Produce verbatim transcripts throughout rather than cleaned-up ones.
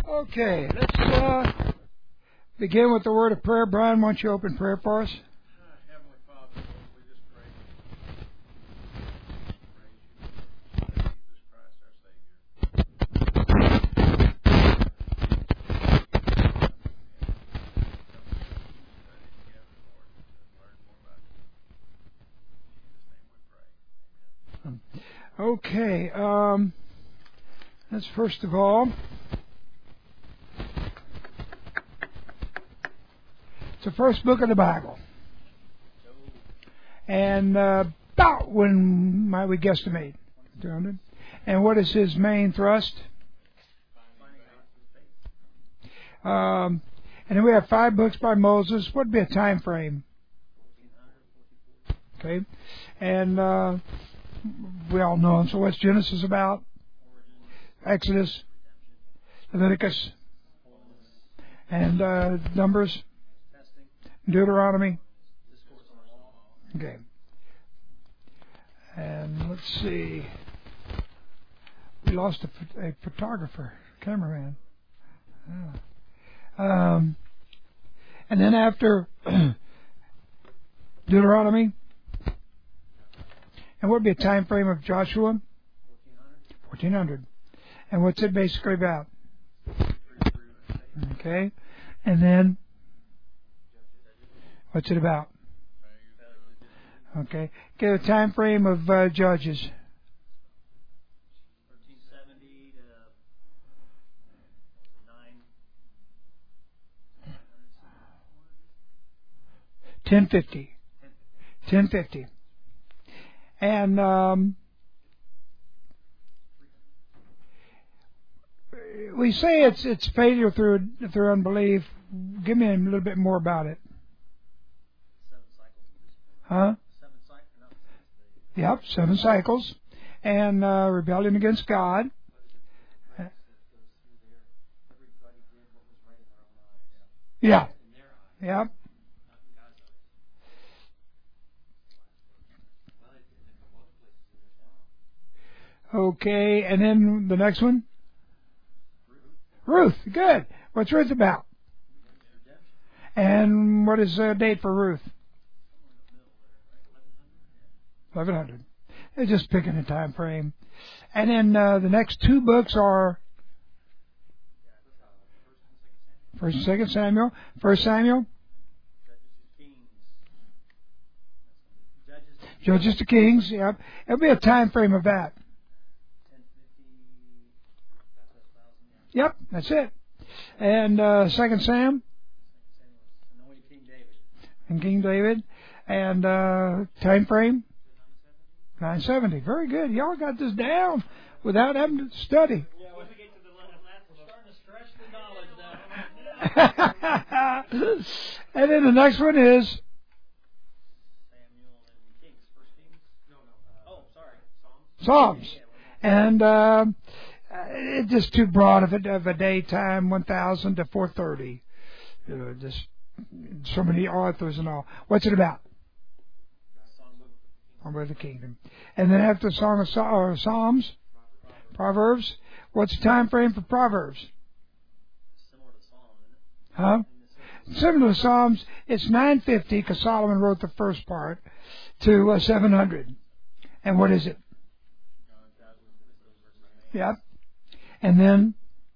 Okay, let's uh, begin with the word of prayer. Brian, why don't you open prayer for us? Heavenly Father, Lord, we just pray. Praise you, Jesus Christ, our Savior. Okay, um, let's first of all, it's the first book of the Bible. And uh, about when might we guesstimate? two hundred. And what is his main thrust? Um, and then we have five books by Moses. What would be a time frame? Okay. And uh, we all know them. So what's Genesis about? Exodus, Leviticus, and uh, Numbers, Deuteronomy. Okay. And let's see. We lost a, a photographer, cameraman. Yeah. Um, and then after Deuteronomy, and what would be a time frame of Joshua? fourteen hundred. And what's it basically about? Okay. And then, what's it about? Okay. Get a time frame of uh, Judges. thirteen seventy to nine. ten fifty. ten fifty. And um, we say it's it's failure through through unbelief. Give me a little bit more about it. Seven cycles. Huh? Seven cycles. No, Yep, seven cycles. And uh, rebellion against God. everybody did what was right in their own eyes. Yeah. In their eyes, Yep. not in God's eyes. Well, it's in a couple other places in their town. Okay, and then the next one? Ruth. Ruth, good. What's Ruth about? And what is the date for Ruth? eleven hundred. They're just picking a time frame. And then uh, the next two books are First and Second Samuel. First Samuel, Judges to Kings. Yep. It'll be a time frame of that. Yep, that's it. And uh, Second Sam and King David. And uh, time frame nine seventy. Very good. Y'all got this down without having to study. Yeah, when we get to the last, we're starting to stretch the knowledge now. And then the next one is Samuel and Kings. First Kings? No, no. Uh, oh, sorry. Psalms. Psalms? And uh, it's just too broad of a, of a daytime, one thousand to four thirty. You know, just so many authors and all. What's it about? Song of the Kingdom. And then after the Song of or Psalms, Proverbs. What's the time frame for Proverbs? Similar to Psalms, isn't it? Huh? Similar to Psalms, it's nine fifty because Solomon wrote the first part to uh, seven hundred. And what is it? Yep. And then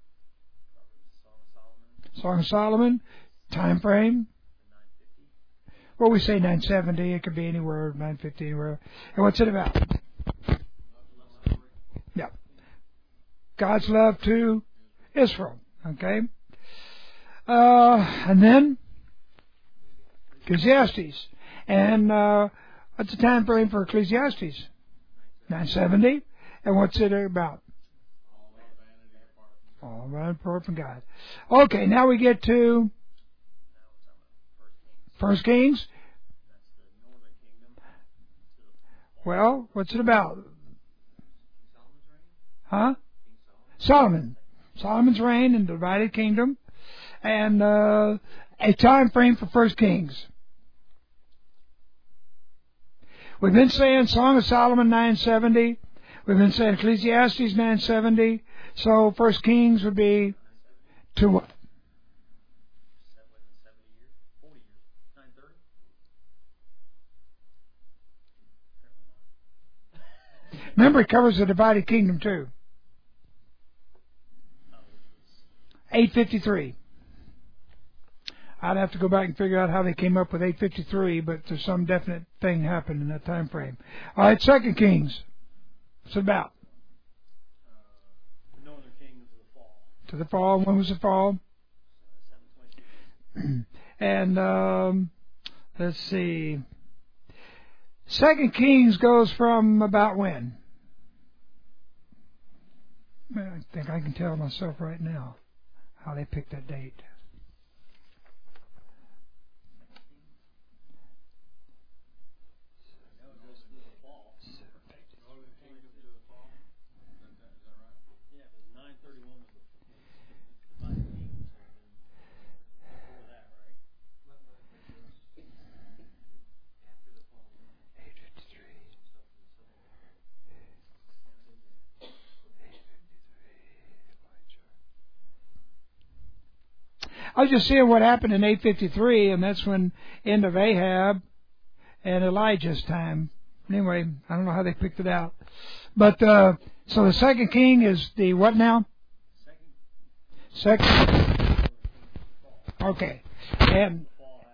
Song of Solomon, time frame. Well, we say nine seventy. It could be anywhere, nine fifty, anywhere. And what's it about? Yeah. God's love to Israel. Okay. Uh, and then Ecclesiastes. And uh, what's the time frame for Ecclesiastes? nine seventy. And what's it about? All right, apart from God. Okay, now we get to First Kings. Well, what's it about? Huh? Solomon. Solomon's reign and divided kingdom. And uh, a time frame for First Kings. We've been saying Song of Solomon nine seventy. We've been saying Ecclesiastes nine seventy. So First Kings would be To what? Seven, seventy years, forty years, nine thirty. Remember, it covers the divided kingdom too. eight fifty-three. I'd have to go back and figure out how they came up with eight fifty-three, but there's some definite thing happened in that time frame. All right, Second Kings. What's it about? The northern kingdoms of the fall. To the fall. When was the fall? seven twenty-two. And um, let's see. Second Kings goes from about when? I think I can tell myself right now how they picked that date. I was just seeing what happened in eight fifty-three, and that's when end of Ahab and Elijah's time. Anyway, I don't know how they picked it out. But, uh, so the second king is the what now? Second. Okay. And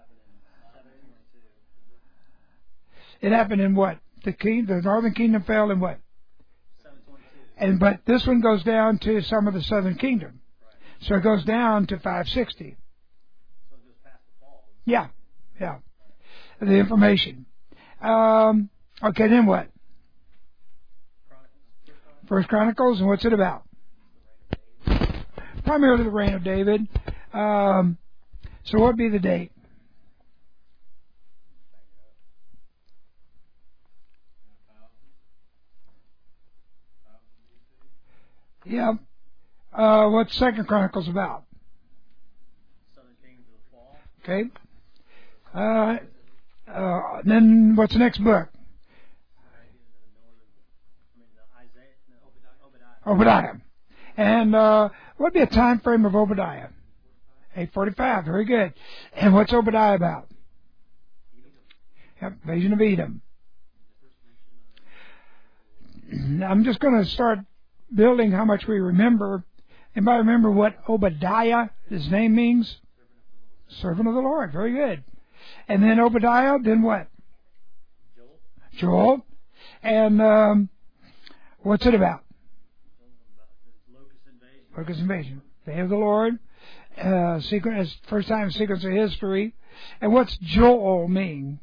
it happened in what? The king, the northern kingdom fell in what? And but this one goes down to some of the southern kingdom. So it goes down to five sixty. So it goes past the fall. Yeah, yeah. The information. Um, okay, then what? First Chronicles, and what's it about? Primarily the reign of David. Um, so what would be the date? Yeah. Uh, what's Second Chronicles about? Southern kingdoms of the fall. Okay. Uh, uh, then what's the next book? Obadiah. And uh, what would be a time frame of Obadiah? eight forty-five. Very good. And what's Obadiah about? Yep, invasion of Edom. I'm just going to start building how much we remember. Anybody remember what Obadiah, his name means? Servant of the Lord. Very good. And then Obadiah, then what? Joel. Joel. And um, what's it about? Locust invasion. Locust invasion. Day of the Lord. Uh, sequence, first time sequence of history. And what's Joel mean?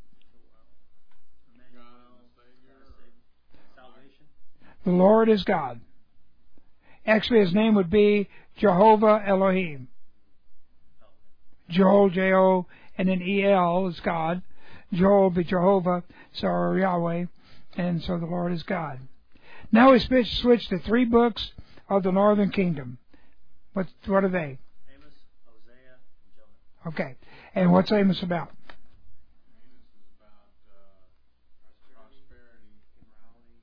Salvation. The Lord is God. Actually, his name would be Jehovah Elohim. Joel, J O, and then E L is God. Joel will be Jehovah, so or Yahweh, and so the Lord is God. Now we switch, switch to three books of the Northern Kingdom. What, what are they? Amos, Hosea, and Jonah. Okay. And what's Amos about? Amos is about uh, prosperity, immorality,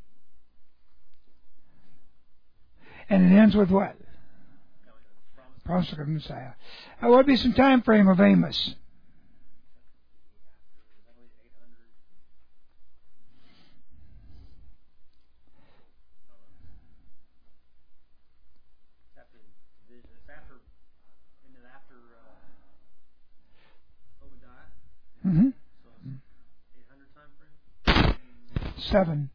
and judgment. And it ends with what? Promise of the Messiah. Uh, what would be some time frame of Amos? Mm-hmm. Seven.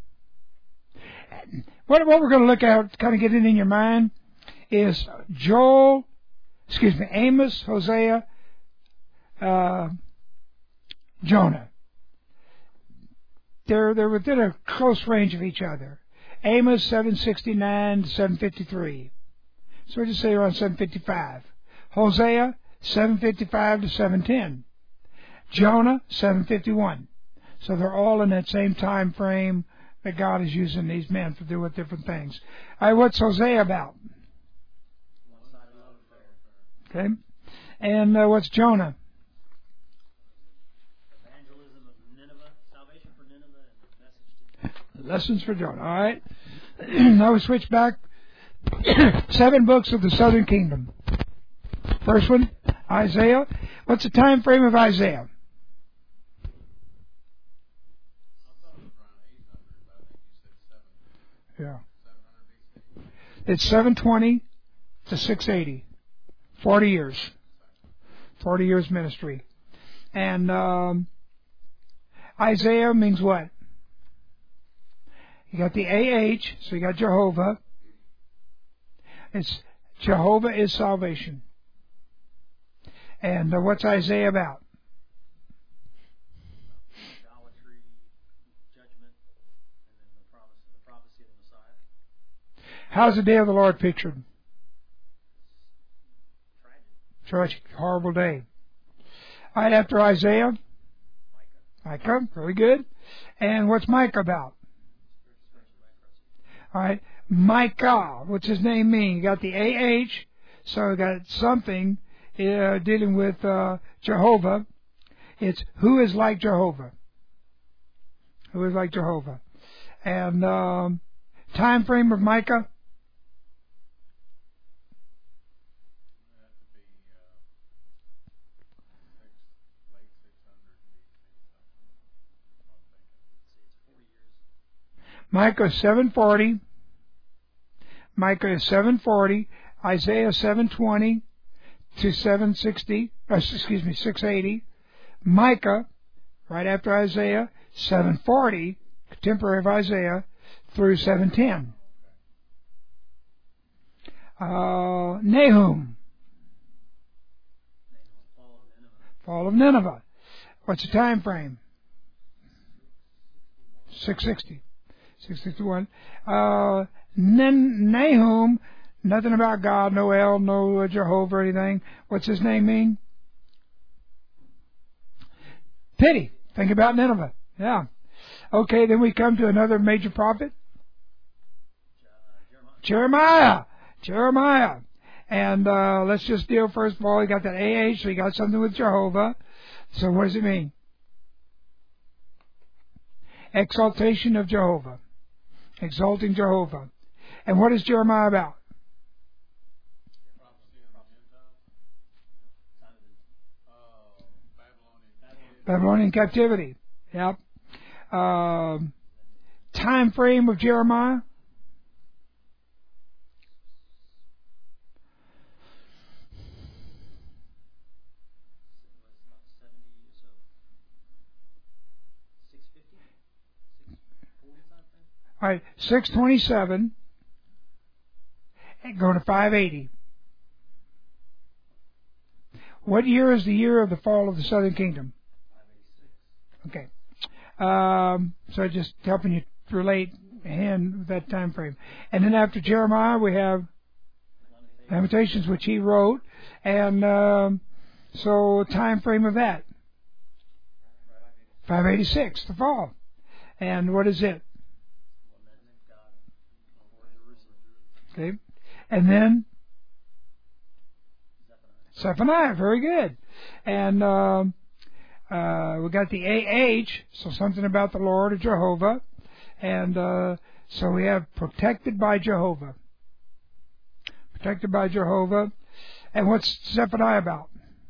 What, what we're going to look at, kind of get it in your mind, is Joel, excuse me, Amos, Hosea, uh, Jonah. They're, they're within a close range of each other. Amos, seven sixty-nine to seven fifty-three. So we just say around seven fifty-five. Hosea, seven fifty-five to seven ten. Jonah, seven fifty-one. So they're all in that same time frame that God is using these men to do with different things. All right, what's Hosea about? Okay. And uh, what's Jonah? Evangelism of Nineveh, salvation for Nineveh, and message to Lessons for Jonah. All right. Now we switch back seven books of the southern kingdom. First one, Isaiah. What's the time frame of Isaiah? Yeah. It's seven twenty to six eighty. Forty years. Forty years ministry. And um, Isaiah means what? You got the A H, so you got Jehovah. It's Jehovah is salvation. And uh, what's Isaiah about? Idolatry, judgment, and then the promise, the prophecy of the Messiah. How's the day of the Lord pictured? Tragic. Tragic, horrible day. Right after Isaiah, Micah. Micah, very good. And what's Micah about? All right, Micah. What's his name mean? You got the A H, so you got something uh, dealing with uh, Jehovah. It's who is like Jehovah. Who is like Jehovah? And um, time frame of Micah. Micah is seven forty. Micah is seven forty. Isaiah seven twenty to seven sixty. Uh, excuse me, six eighty. Micah, right after Isaiah, seven forty, contemporary of Isaiah, through seven ten. Uh, Nahum. Fall of Nineveh. What's the time frame? six sixty. six sixty-one. Uh, Nahum, nothing about God, no El, no Jehovah or anything. What's his name mean? Pity. Think about Nineveh. Yeah. Okay, then we come to another major prophet. Jeremiah. Jeremiah. And uh, let's just deal first of all, you got that A H, so you got something with Jehovah. So what does it mean? Exaltation of Jehovah. Exalting Jehovah. And what is Jeremiah about? Babylonian captivity. Yep. Um, time frame of Jeremiah? All right, six twenty-seven, and go to five eighty. What year is the year of the fall of the southern kingdom? Okay. Um, so just helping you relate in that time frame. And then after Jeremiah, we have Lamentations, which he wrote. And um, so time frame of that? five eighty-six, the fall. And what is it? Okay. And then Zephaniah, very good. And um, uh, we got the A H, so something about the Lord or Jehovah. And uh, so we have protected by Jehovah. Protected by Jehovah. And what's Zephaniah about?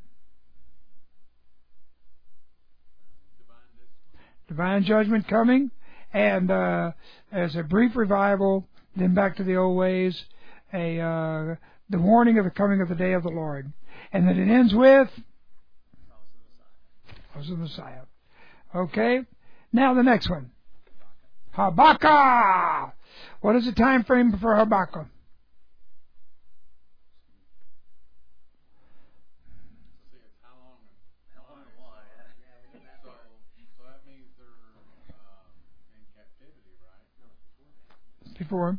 Divine judgment coming. And uh, there's a brief revival. Then back to the old ways, a uh, the warning of the coming of the day of the Lord. And then it ends with Promise of the Messiah. Okay? Now the next one. Habakkuk! What is the time frame for Habakkuk? Before.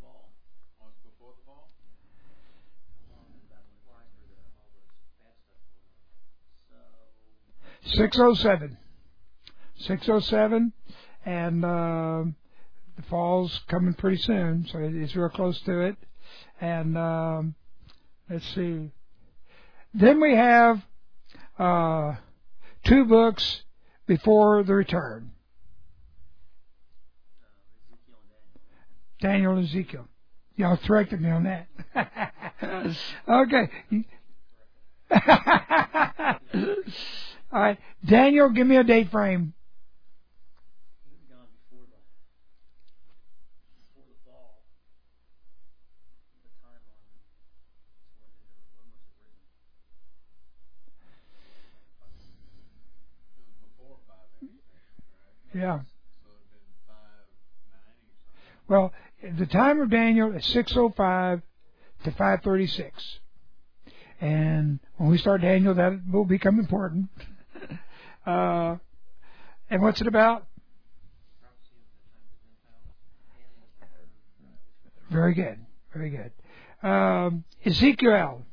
six oh seven. six oh seven, and uh, the fall's coming pretty soon, so it's real close to it. And um, let's see. Then we have uh, two books before the return. Daniel and Ezekiel. Y'all corrected me on that. Okay. All right. Daniel, give me a date frame. He was gone before the before the fall. The timeline. So when did it, when was it written? It was before five eighty-six, correct? Yeah. So it'd been five ninety something. Well, the time of Daniel is six oh five to five thirty-six. And when we start Daniel, that will become important. Uh, and what's it about? Very good. Very good. Um, Ezekiel.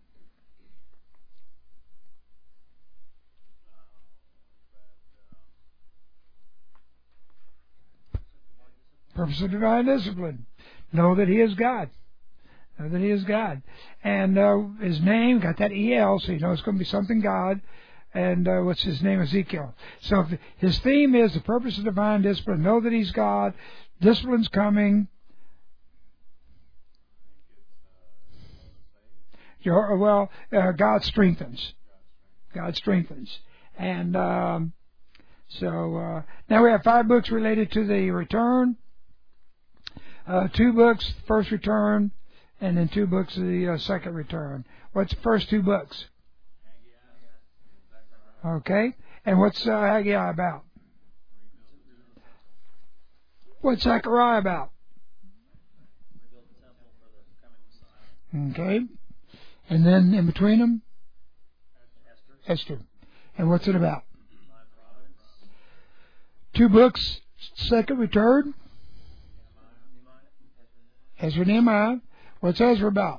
Purpose of divine discipline. Know that He is God. Know that He is God. And uh, His name, got that E L, so you know it's going to be something God. And uh, what's His name? Ezekiel. So if His theme is the purpose of divine discipline. Know that He's God. Discipline's coming. Your, well, uh, God strengthens. God strengthens. And um, so uh, now we have five books related to the return. Uh, two books, first return, and then two books of the uh, second return. What's the first two books? Okay. And what's uh, Haggai about? What's Zechariah about? Rebuild the temple for the coming Messiah. Okay. And then in between them? Esther. Esther. And what's it about? My providence. Two books, second return. Nehemiah. Ezra, Nehemiah. What's Ezra about?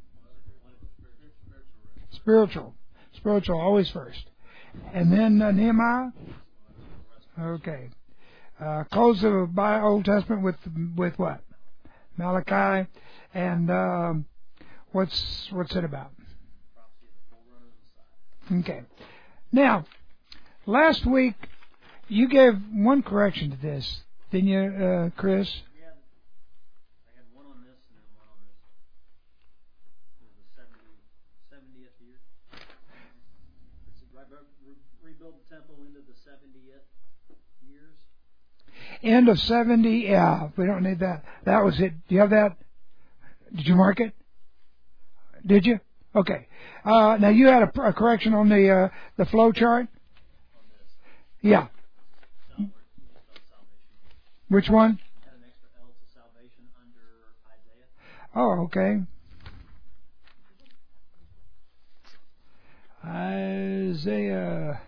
Spiritual. Spiritual, always first. And then uh, Nehemiah? Okay. Uh, close the Bi- Old Testament with with what? Malachi. And um, what's what's it about? Prophecy of the forerunner of Messiah. Okay. Now, last week you gave one correction to this, didn't you, uh, Chris? We had, I had one on this and then one on this. It was the seventy, seventieth year. It's right, re- rebuild the temple into the seventieth years. End of seventy. Yeah, we don't need that. That was it. Do you have that? Did you mark it? Did you? Okay. Uh, now you had a, a correction on the uh, the flow chart. On this. Yeah. Salvation, you just spelled salvation. Which one? Had an extra L to salvation under Isaiah. Oh, okay. Isaiah.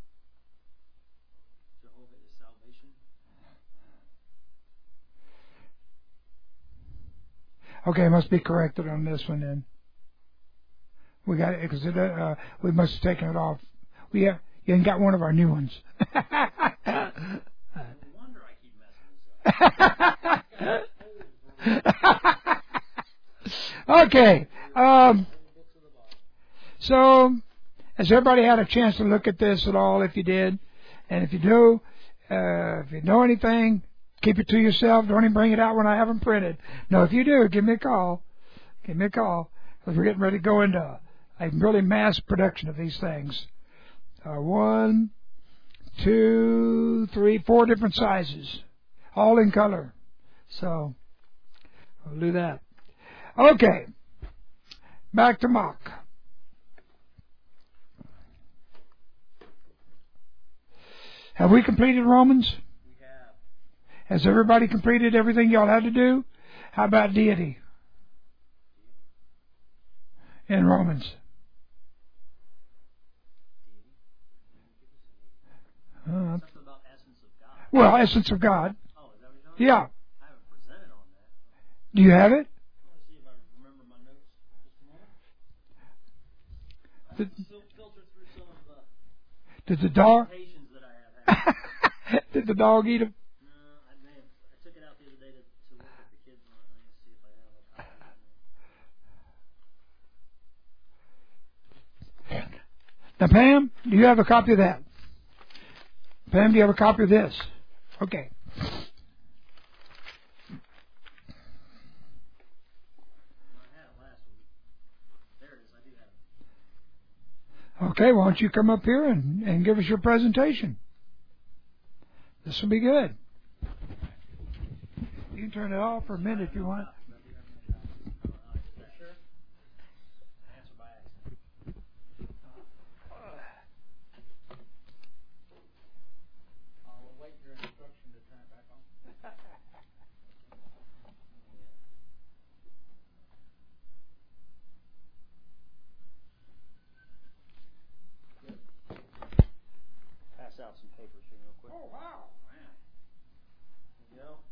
Jehovah is salvation. Okay, it must be corrected on this one then. We got it because it, uh, we must have taken it off. We uh, you ain't got one of our new ones. No wonder I keep messing this up. Okay. Um, so, has everybody had a chance to look at this at all? If you did, and if you do, uh, if you know anything, keep it to yourself. Don't even bring it out when I have them printed. No, if you do, give me a call. Give me a call because we're getting ready to go into a really mass production of these things. Uh, one, two, three, four different sizes, all in color. So, we'll do that. Okay. Back to Mark. Have we completed Romans? We have. Has everybody completed everything y'all had to do? How about deity in Romans? Uh, Something about essence of God. well, essence of God. Oh, is that what you're talking Yeah. about? I haven't presented on that. Do you have it? I want to see if I can remember my notes. Just a moment. I Did, still filter through some of the did the dog? presentations that I have had. Did the dog eat them? No, I may have. I took it out the other day to, to work with the kids on it. Let me see if I have a copy of it. Now, Pam, do you have a copy of that? Pam, do you have a copy of this? Okay. Okay, why don't you come up here and, and give us your presentation? This will be good. You can turn it off for a minute if you want. Out some papers here real quick. Oh, wow, man. There you go.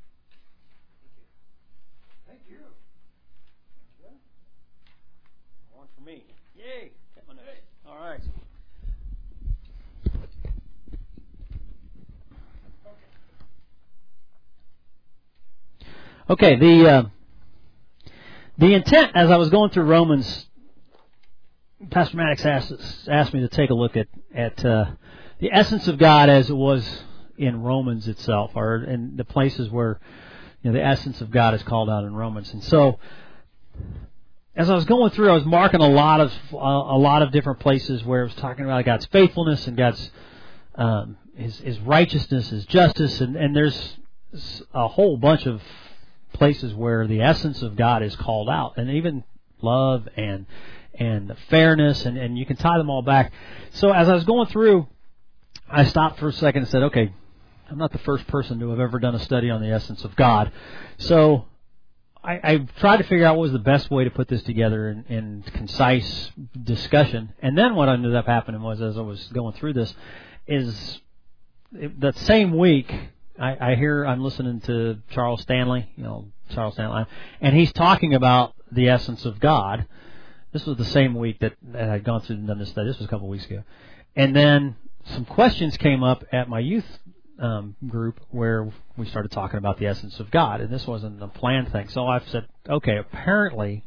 Thank you. Thank you. One for me. Yay! Got my notes. All right. Okay. The uh, the intent, as I was going through Romans, Pastor Maddox asked asked me to take a look at at. Uh, The essence of God as it was in Romans itself, or in the places where, you know, the essence of God is called out in Romans. And so, as I was going through, I was marking a lot of uh, a lot of different places where it was talking about God's faithfulness and God's um, his, his righteousness, His justice, and, and there's a whole bunch of places where the essence of God is called out, and even love and and fairness, and, and you can tie them all back. So as I was going through, I stopped for a second and said, okay, I'm not the first person to have ever done a study on the essence of God. So I, I tried to figure out what was the best way to put this together in, in concise discussion. And then what ended up happening was, as I was going through this, is it, that same week, I, I hear, I'm listening to Charles Stanley, you know, Charles Stanley, and he's talking about the essence of God. This was the same week that, that I'd gone through and done this study. This was a couple of weeks ago. And then some questions came up at my youth um, group where we started talking about the essence of God, and this wasn't a planned thing. So I said, okay, apparently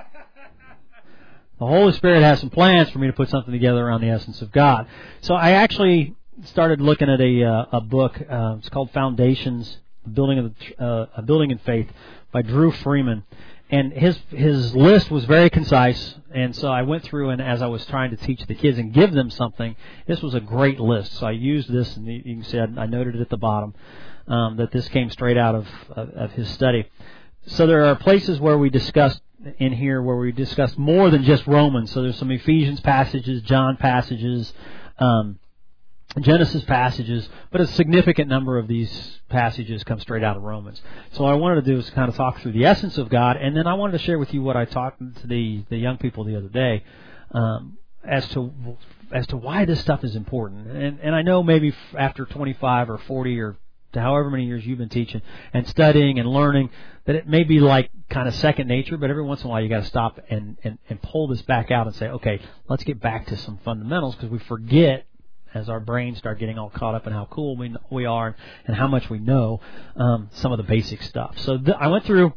the Holy Spirit has some plans for me to put something together around the essence of God. So I actually started looking at a uh, a book. Uh, it's called Foundations: Building of the, uh, a Building in Faith by Drew Freeman. And his his list was very concise, and so I went through, and as I was trying to teach the kids and give them something, this was a great list. So I used this, and you can see I, I noted it at the bottom um, that this came straight out of, of of his study. So there are places where we discussed in here where we discussed more than just Romans. So there's some Ephesians passages, John passages, um, Genesis passages, but a significant number of these passages come straight out of Romans. So what I wanted to do is kind of talk through the essence of God, and then I wanted to share with you what I talked to the, the young people the other day um, as to as to why this stuff is important. And, and I know maybe after twenty-five or forty or however many years you've been teaching and studying and learning, that it may be like kind of second nature, but every once in a while you got to stop and, and, and pull this back out and say, okay, let's get back to some fundamentals, because we forget as our brains start getting all caught up in how cool we we are and how much we know, um, some of the basic stuff. So th- I went through,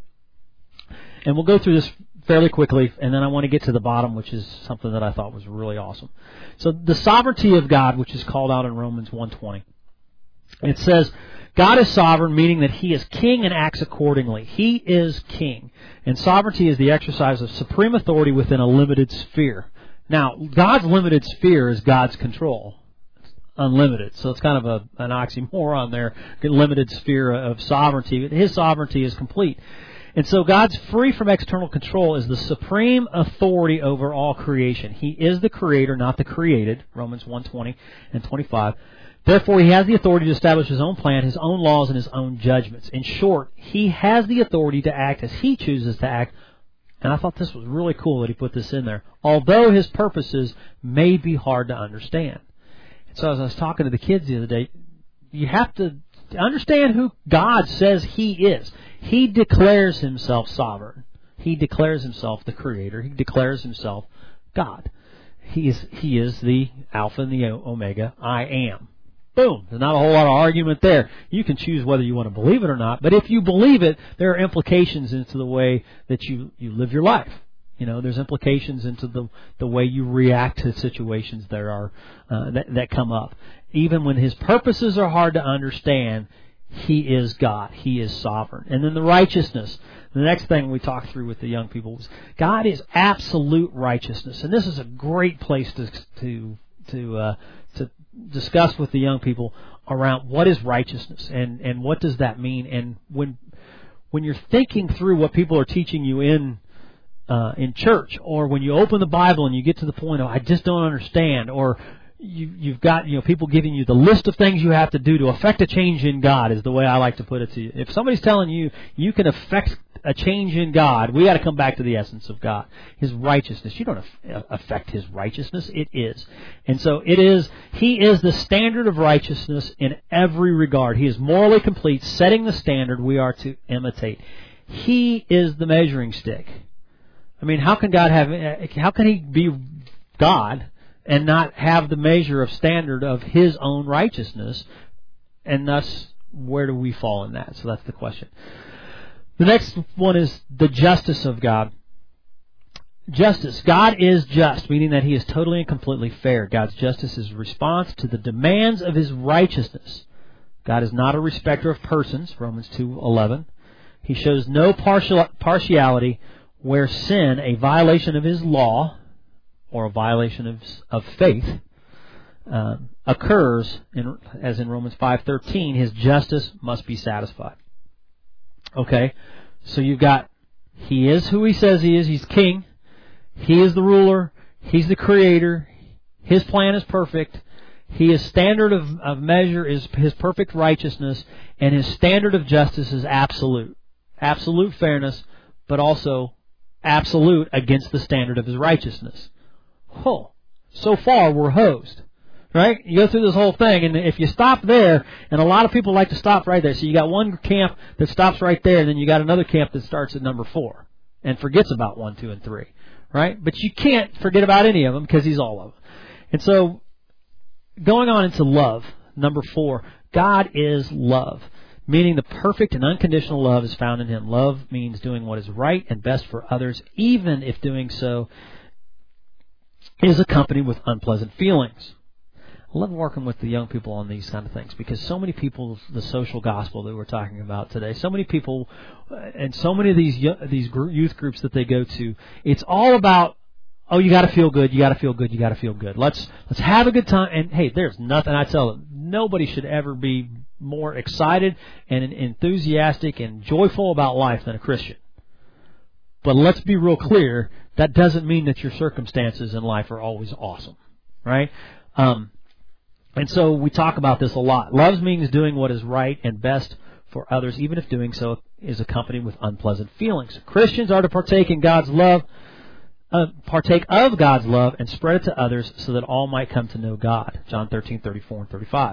and we'll go through this fairly quickly, and then I want to get to the bottom, which is something that I thought was really awesome. So the sovereignty of God, which is called out in Romans one twenty. It says, God is sovereign, meaning that He is king and acts accordingly. He is king. And sovereignty is the exercise of supreme authority within a limited sphere. Now, God's limited sphere is God's control. Unlimited. So it's kind of a, an oxymoron there, limited sphere of sovereignty. His sovereignty is complete. And so God's free from external control is the supreme authority over all creation. He is the creator, not the created, Romans one twenty and twenty-five. Therefore, He has the authority to establish His own plan, His own laws, and His own judgments. In short, He has the authority to act as He chooses to act. And I thought this was really cool that He put this in there, although His purposes may be hard to understand. So as I was talking to the kids the other day, you have to understand who God says He is. He declares Himself sovereign. He declares Himself the Creator. He declares Himself God. He is, he is the Alpha and the Omega, I am. Boom. There's not a whole lot of argument there. You can choose whether you want to believe it or not, but if you believe it, there are implications into the way that you, you live your life. You know, there's implications into the the way you react to situations that are uh, that, that come up. Even when His purposes are hard to understand, He is God. He is sovereign. And then the righteousness. The next thing we talked through with the young people was God is absolute righteousness. And this is a great place to to to uh, to discuss with the young people around what is righteousness and, and what does that mean. And when when you're thinking through what people are teaching you in uh, in church, or when you open the Bible and you get to the point of I just don't understand, or You, you've got, you know, people giving you the list of things you have to do to affect a change in God is the way I like to put it to you. If somebody's telling you you can affect a change in God, we got to come back to the essence of God, His righteousness. You don't affect His righteousness. It is. And so it is, He is the standard of righteousness in every regard. He is morally complete, setting the standard we are to imitate. He is the measuring stick. I mean, how can God have, how can He be God and not have the measure of standard of His own righteousness? And thus, where do we fall in that? So that's the question. The next one is the justice of God. Justice. God is just, meaning that He is totally and completely fair. God's justice is a response to the demands of His righteousness. God is not a respecter of persons, Romans two eleven. He shows no partial, partiality where sin, a violation of His law, or a violation of, of faith, uh, occurs, in, as in Romans five thirteen, His justice must be satisfied. Okay, so you've got, He is who He says He is. He's King. He is the ruler. He's the Creator. His plan is perfect. His standard of, of measure is His perfect righteousness, and His standard of justice is absolute. Absolute fairness, but also absolute against the standard of His righteousness. Oh, so far we're hosed, right? You go through this whole thing, and if you stop there, and a lot of people like to stop right there, so you got one camp that stops right there, and then you got another camp that starts at number four and forgets about one, two, and three, right? But you can't forget about any of them because He's all of them. And so, going on into love, number four, God is love, meaning the perfect and unconditional love is found in Him. Love means doing what is right and best for others, even if doing so is accompanied with unpleasant feelings. I love working with the young people on these kind of things because so many people, the social gospel that we're talking about today, so many people and so many of these these youth groups that they go to, it's all about, oh, you got to feel good, you got to feel good, you got to feel good. Let's let's have a good time. And hey, there's nothing, I tell them, nobody should ever be more excited and enthusiastic and joyful about life than a Christian. But let's be real clear, that doesn't mean that your circumstances in life are always awesome, right? Um, and so we talk about this a lot. Love means doing what is right and best for others, even if doing so is accompanied with unpleasant feelings. Christians are to partake in God's love, uh, partake of God's love, and spread it to others so that all might come to know God. John thirteen thirty-four and thirty-five.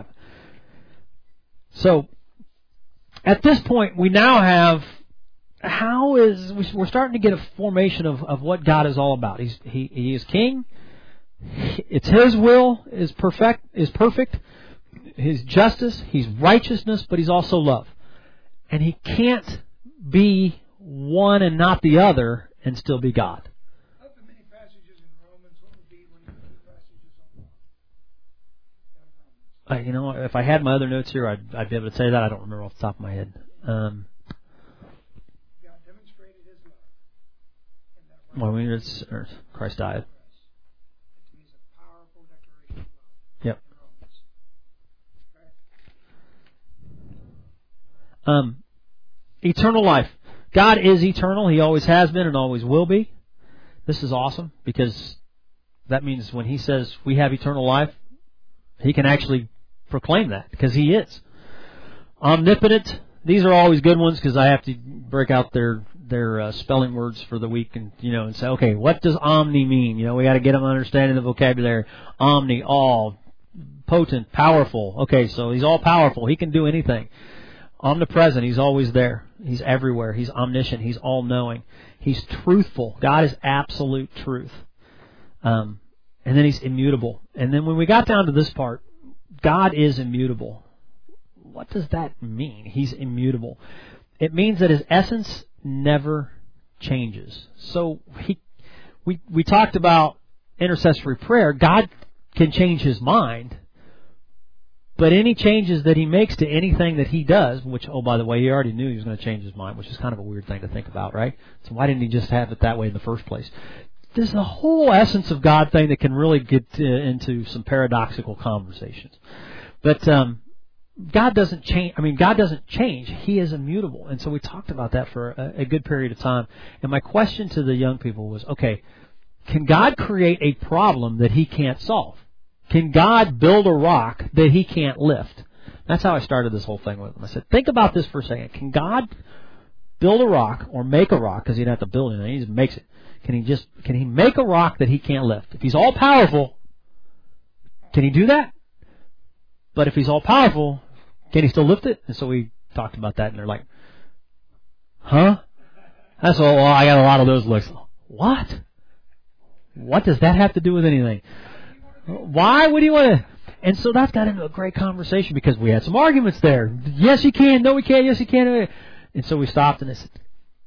So, at this point, we now have, how is, we're starting to get a formation of, of what God is all about. He's, he, he is King. It's His will is perfect, is perfect. His justice, He's righteousness, but He's also love. And He can't be one and not the other and still be God. Of the many passages in Romans, what would be one of the key passages on Romans? Uh, you know, if I had my other notes here, I'd, I'd be able to say that. I don't remember off the top of my head. Um, God demonstrated His love. In that well, I mean, it's, or Christ died. It means a powerful declaration of love. Yep. In Romans. Okay. Um, eternal life. God is eternal. He always has been and always will be. This is awesome because that means when He says we have eternal life, He can actually proclaim that because He is. Omnipotent. These are always good ones because I have to break out their their uh, spelling words for the week and you know and say, okay, what does omni mean? You know, we got to get them understanding the vocabulary. Omni, all, potent, powerful. Okay, so He's all powerful. He can do anything. Omnipresent. He's always there. He's everywhere. He's omniscient. He's all-knowing. He's truthful. God is absolute truth. Um, and then He's immutable. And then when we got down to this part, God is immutable. What does that mean? He's immutable. It means that His essence never changes. So he, we we talked about intercessory prayer. God can change His mind, But any changes that he makes to anything that he does, which, oh, by the way, he already knew he was going to change his mind, which is kind of a weird thing to think about, right? So why didn't he just have it that way in the first place? There's the whole essence of God thing that can really get uh, into some paradoxical conversations. But um, God doesn't change. I mean, God doesn't change. He is immutable. And so we talked about that for a, a good period of time. And my question to the young people was, okay, can God create a problem that he can't solve? Can God build a rock that he can't lift? That's how I started this whole thing with him. I said, think about this for a second. Can God build a rock or make a rock? Because he'd have to build it. He just makes it. Can he just, can he make a rock that he can't lift? If he's all powerful, can he do that? But if he's all powerful, can he still lift it? And so we talked about that, and they're like, huh? That's all. Well, I got a lot of those looks. What? What does that have to do with anything? Why would he want to? And so that got into a great conversation because we had some arguments there. Yes, he can. No, he can't. Yes, he can. And so we stopped and I said,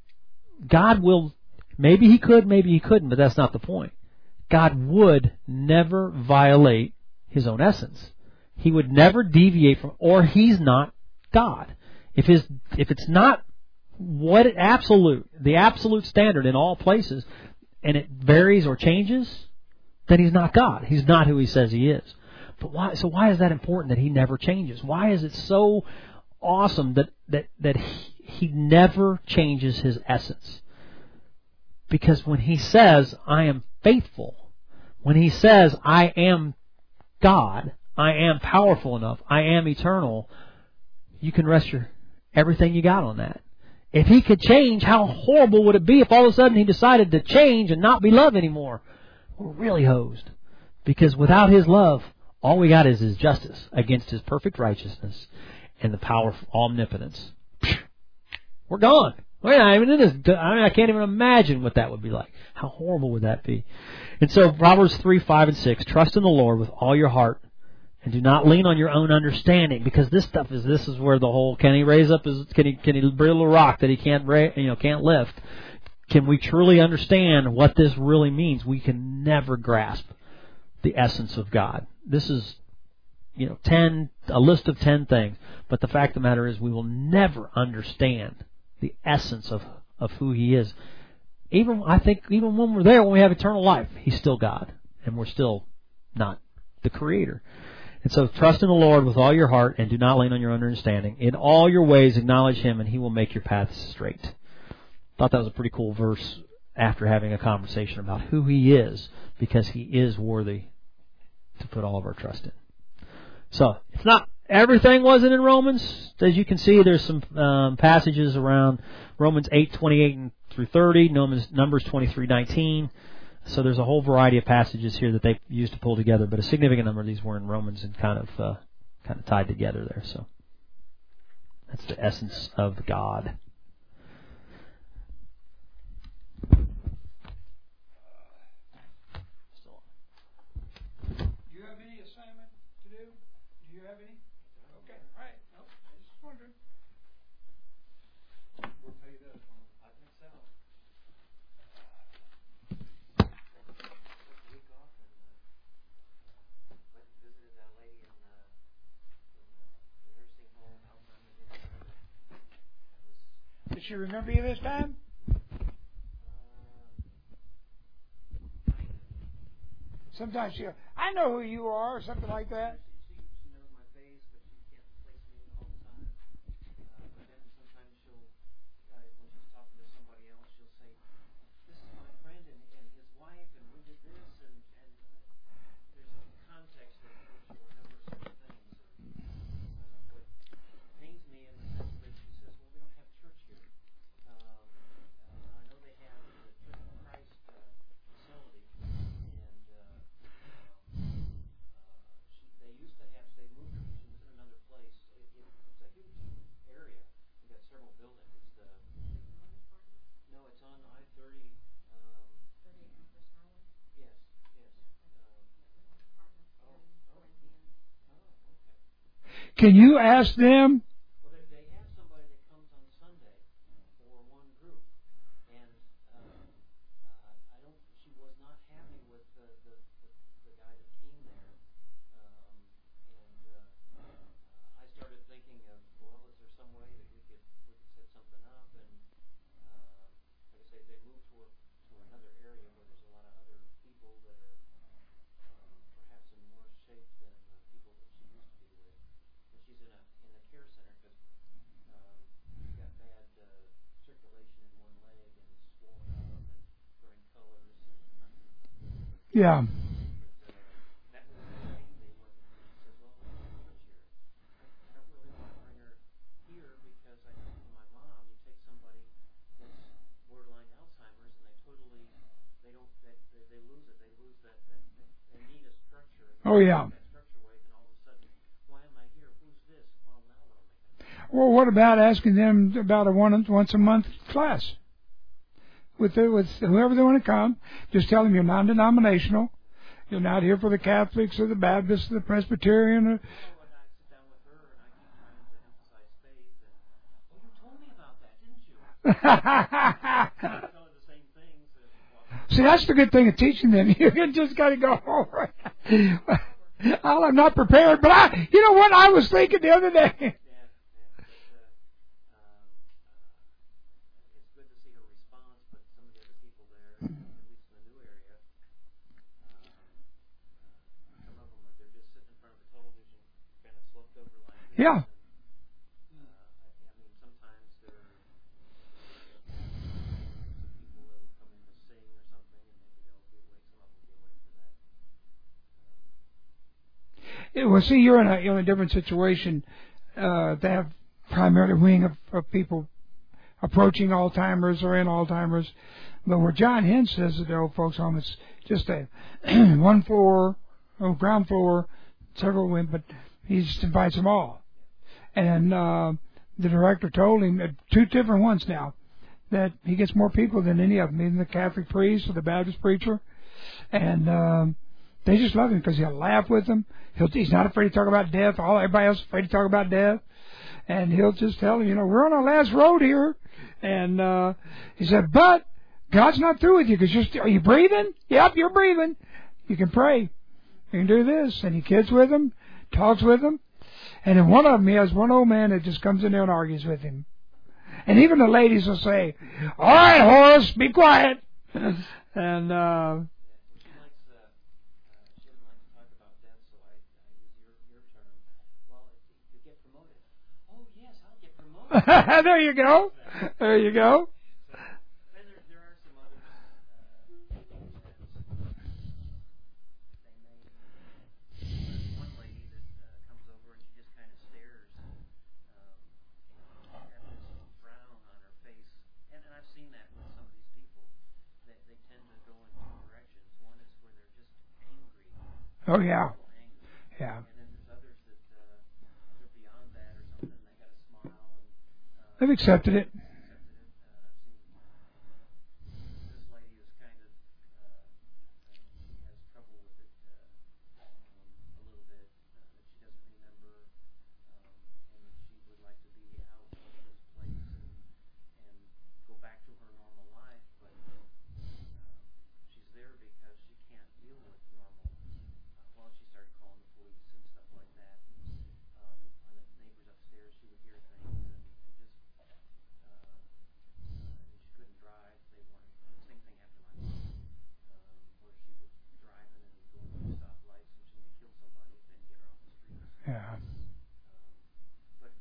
God will, maybe he could, maybe he couldn't, but that's not the point. God would never violate his own essence. He would never deviate from, or he's not God. If his, if it's not what it, absolute, the absolute standard in all places, and it varies or changes, then he's not God. He's not who he says he is. But why? So why is that important that he never changes? Why is it so awesome that that that he, he never changes his essence? Because when he says, "I am faithful," when he says, "I am God," "I am powerful enough," "I am eternal," you can rest your everything you got on that. If he could change, how horrible would it be if all of a sudden he decided to change and not be love anymore? We're really hosed. Because without his love, all we got is his justice against his perfect righteousness and the power of omnipotence. We're gone. We're not even in this. I mean, I can't even imagine what that would be like. How horrible would that be? And so Proverbs three, five, and six, trust in the Lord with all your heart and do not lean on your own understanding, because this stuff is, this is where the whole, can he raise up his, can he, can he build a rock that he can't, you know, can't lift? Can we truly understand what this really means? We can never grasp the essence of God. This is, you know, ten, a list of ten things. But the fact of the matter is we will never understand the essence of, of who he is. Even, I think, even when we're there, when we have eternal life, he's still God. And we're still not the creator. And so trust in the Lord with all your heart and do not lean on your own understanding. In all your ways acknowledge him and he will make your paths straight. Thought that was a pretty cool verse after having a conversation about who he is, because he is worthy to put all of our trust in. So, it's not, everything wasn't in Romans. As you can see, there's some um, passages around Romans eight, twenty-eight and through thirty, Numbers, Numbers twenty-three, nineteen. So there's a whole variety of passages here that they used to pull together, but a significant number of these were in Romans and kind of uh, kind of tied together there. So that's the essence of God. Do you have any assignment to do? Do you have any? Okay, all right. Nope, I was just wondering. We'll pay this one. I think so. Week off and uh, went and visited that lady in, uh, in uh, the nursing home. Alzheimer's unit. That was Did she remember you this time? Sometimes she'll, I know who you are, or something like that. She, she knows my face, but she can't place me all the time. Uh, but then sometimes she'll, uh, when she's talking to somebody else, she'll say, "This is my friend and, and his wife, and we did this," and, and uh, there's a context that she'll remember certain things. Or, uh, what pains me in the sense that she says, "Well, we don't have church here." Um, uh, I know they have the Church of Christ uh, facility, and uh, She, they used to have, they moved her, she was in another place. It, it, it's a huge area. We've got several buildings. It's the, no, it's on I thirty. Um, yes, yes. Um, oh, oh, oh, okay. Can you ask them? Well, they, they have somebody that comes on Sunday for one group. And uh, uh, I don't, she was not happy with the, the, the, the guy that came there. Um, and uh, Yeah. That was mainly when he said, well, what year? I don't really want to bring her here because I think for my mom, you take somebody that's borderline Alzheimer's and they totally, they don't, they, they, they lose it. They lose that, that they, they need a structure. Oh, yeah. That structure away, and all of a sudden, why am I here? Who's this? Well, now what am I going to do? Well, what about asking them about a one once a month class with the, with whoever they want to come? Just tell them you're non-denominational. You're not here for the Catholics or the Baptists or the Presbyterian. Or, Oh, and I sit down with her and I keep trying to emphasize faith. And oh, you told me about that, didn't you? I tell her the same things. And, See, that's the good thing of teaching them. You just got to go over it. Well, I'm not prepared, but I, you know what I was thinking the other day? yeah, yeah. But, uh, um, uh, it's good to see her response, but some of the other people there, at least in the new area, um, uh, some of them are they're just sitting in front of the television, kind of slumped over like this. Yeah. And, uh, I, I mean, sometimes there are people that will come in to sing or something, and maybe they'll be awake. Some of them will be awake for that. Yeah, well, see, you're in a, you're in a different situation. Uh, they have primarily a wing of, of people approaching Alzheimer's or in Alzheimer's. But where John Hinn says at the old folks' home, it's just a one floor, oh, ground floor, several women, but he just invites them all. And uh, the director told him, uh, two different ones now, that he gets more people than any of them, even the Catholic priest or the Baptist preacher. And um, they just love him because he'll laugh with them. He'll, he's not afraid to talk about death. All everybody else is afraid to talk about death. And he'll just tell them, you know, we're on our last road here. And uh, he said, but God's not through with you because you're st- are you breathing? Yep, you're breathing. You can pray. You can do this. And he kids with them, talks with them. And then one of them, he has one old man that just comes in there and argues with him. And even the ladies will say, all right, Horace, be quiet. And uh, She likes, uh, uh, she doesn't like to talk about death, so I, I use your, your term. Well, if you get promoted. Oh, yes, I'll get promoted. there you go. There you go. So, and there, there are some others, uh, that they may, there's one lady that uh, comes over and she just kind of stares, um, and has this frown on her face. And, and I've seen that with some of these people. They, they tend to go in two directions. One is where they're just angry. Oh, yeah. Angry. Yeah. And then there's others that uh, they're beyond that or something. They got a smile and uh, They've accepted it. accepted it. Uh, I've seen this lady is kind of uh, she has trouble with it uh, um, a little bit uh, that she doesn't remember, um, and that she would like to be out of this place and and go back to her normal life, but uh, she's there because she can't deal with normal. Uh, well, she started calling the police and stuff like that, and uh, on the neighbors upstairs, she would hear things, and it just uh, uh, and she couldn't drive. They weren't. The same thing happened to my mom, um, where she was driving and going through stoplights, and she would kill somebody if they didn't get her off the streets. Yeah. Um, but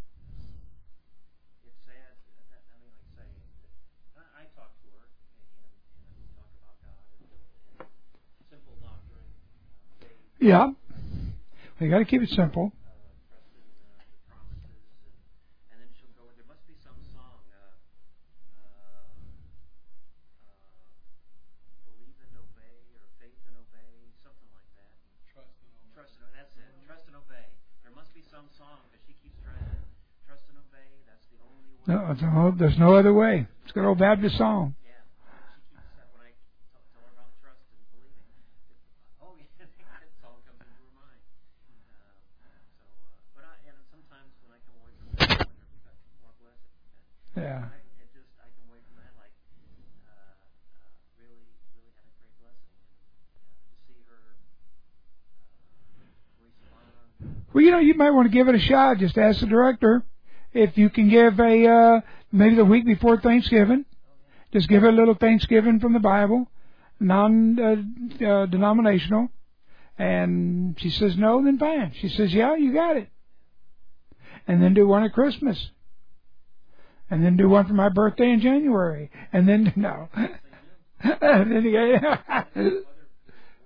it's sad. That, I mean, like I say, that I, I talk to her, and, and we talk about God and, and simple doctrine, uh, faith, Yeah. Well, you got to keep it simple. uh, trust in uh, the promises, and, and then she'll go. There must be some song, uh, uh, uh, believe and obey, or faith and obey, something like that. Trust and obey. Trust and that's it. Trust and obey. There must be some song because she keeps trying to trust and obey. That's the only way. No, there's no, there's no other way. It's a good old Baptist song. Yeah. She keeps that when I tell, tell her about trust and believing. It, oh yeah, that song comes into her mind. Uh, so, uh, but I and sometimes when I come away from that, I wonder if I more blessed. Yeah. I, it just I come away from that like uh, uh, really, really had a great blessing, and uh, to see her uh, respond. Well, you know, you might want to give it a shot. Just ask the director if you can give a uh, maybe the week before Thanksgiving. Just give her a little Thanksgiving from the Bible, non-denominational. And she says no, then fine. She says, yeah, you got it. And then do one at Christmas. And then do one for my birthday in January. And then, no. And then you go, Other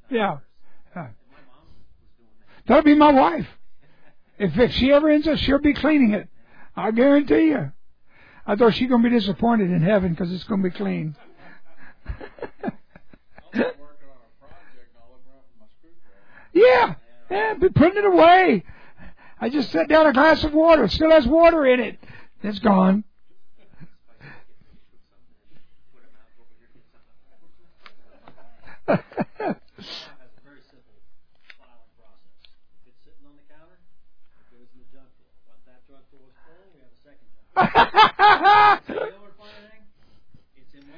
Yeah. Uh, And my mom was doing that. that'll be my wife. If, if she ever ends up, she'll be cleaning it. I guarantee you. I thought she's going to be disappointed in heaven because it's going to be clean. I'm working on a project and I'll look around for my screwdriver. Yeah, yeah, be putting it away. I just set down a glass of water. It still has water in it. It's gone. Mom has a very simple filing process. If it's sitting on the counter, it goes in the junk drawer. Once that junk drawer is full, we have a second junk drawer. If you don't want to find anything, it's in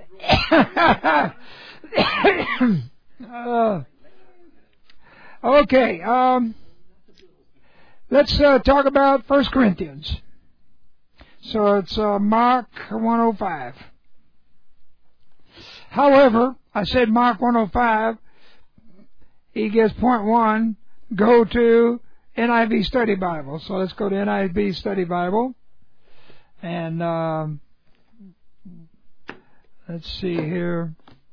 one of those drawers. uh, okay, um, let's uh, talk about First Corinthians. So it's uh, Mark one oh five. However, I said Mark one oh five. He gives point one. Go to N I V Study Bible. So let's go to N I V Study Bible. And um, let's see here.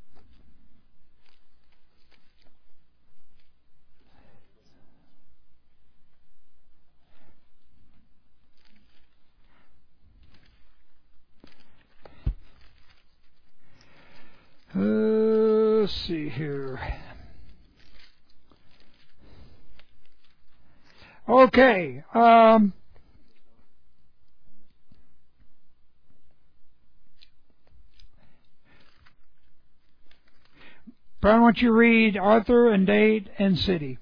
Uh, let's see here. Okay. Um, Brian, why don't you read author and date and city?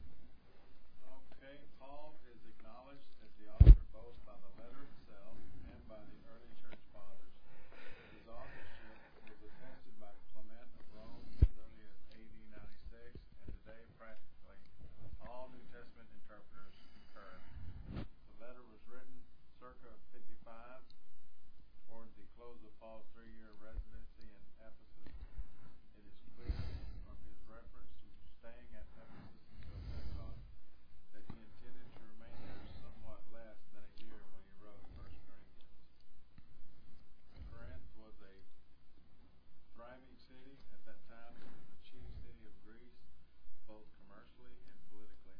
Okay, Paul is acknowledged as the author both by the letter itself and by the early church fathers. His authorship was attested by Clement of Rome as early as A D ninety-six, and today practically all New Testament interpreters concur. The letter was written circa fifty-five, toward the close of Paul's three-year residency in Ephesus. It is clear from his reference to staying at Ephesus until Pentecost that he intended to remain there somewhat less than a year when he wrote First Corinthians. Corinth was a thriving city. At that time, it was the chief city of Greece, both commercially and politically.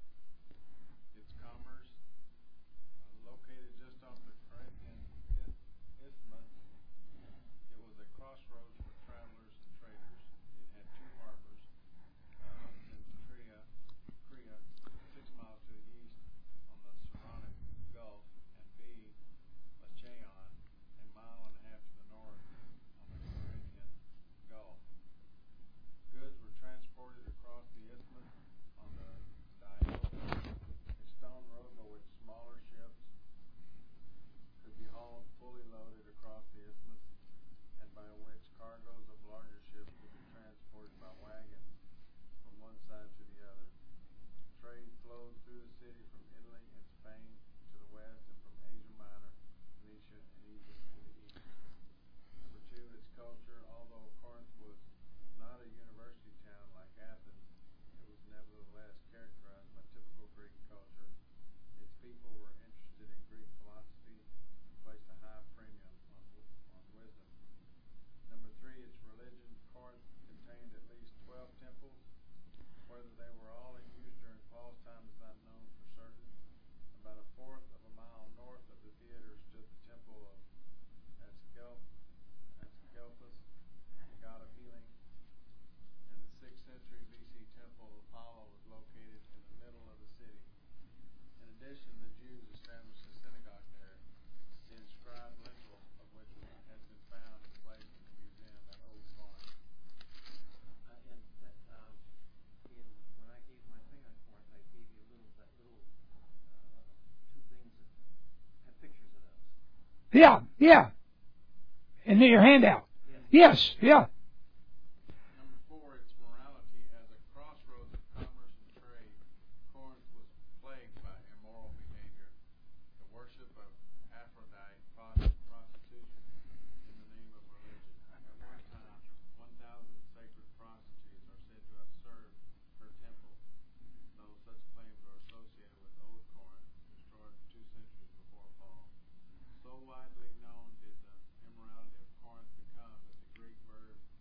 Its commerce, uh, located just off the Corinthian is- isthmus, it was a crossroads for travelers and traders. It had two harbors, uh, Cenchrea, Crea, six miles to the east on the Saronic Gulf, and B, Lachaon, a mile and a half to the north on the Corinthian Gulf. Goods were transported across the isthmus on the Diagonal, a stone road by which smaller ships could be hauled fully loaded across the isthmus, and by which cargoes of larger ships could be transported by wagons from one side to the other. Trade flowed through the city from Italy and Spain to the west, and from Asia Minor, Phoenicia, and Egypt to the east. Number two, its culture. Although Corinth was not a university town like Athens, it was nevertheless characterized by typical Greek culture. Its people were interested in Greek philosophy and placed a high premium on, on wisdom. Number three, its religion. Corinth contained at least twelve temples. Whether they were all in use during Paul's time is not known for certain. About a fourth of a mile north of the theater stood the temple of Asclepius, Asclepius, the god of healing, and the sixth century B C temple of Apollo was located in the middle of the city. In addition, the Jews established a synagogue there. The inscribed lintel of which has been found and placed in the museum at Old Corinth. Uh, and that, um, in, when I gave my thing on Corinth, I gave you a little, that little, uh, two things that have pictures of those. Yeah, yeah. And then your handout. Yes, yeah. Number four, its morality. As a crossroads of commerce and trade, Corinth was plagued by immoral behavior. The worship of Aphrodite, pros- prostitution, in the name of religion. At one time, one thousand sacred prostitutes are said to have served her temple, though such claims are associated with Old Corinth, destroyed two centuries before Paul. So widely known did the immorality of Corinth become that the Greek verb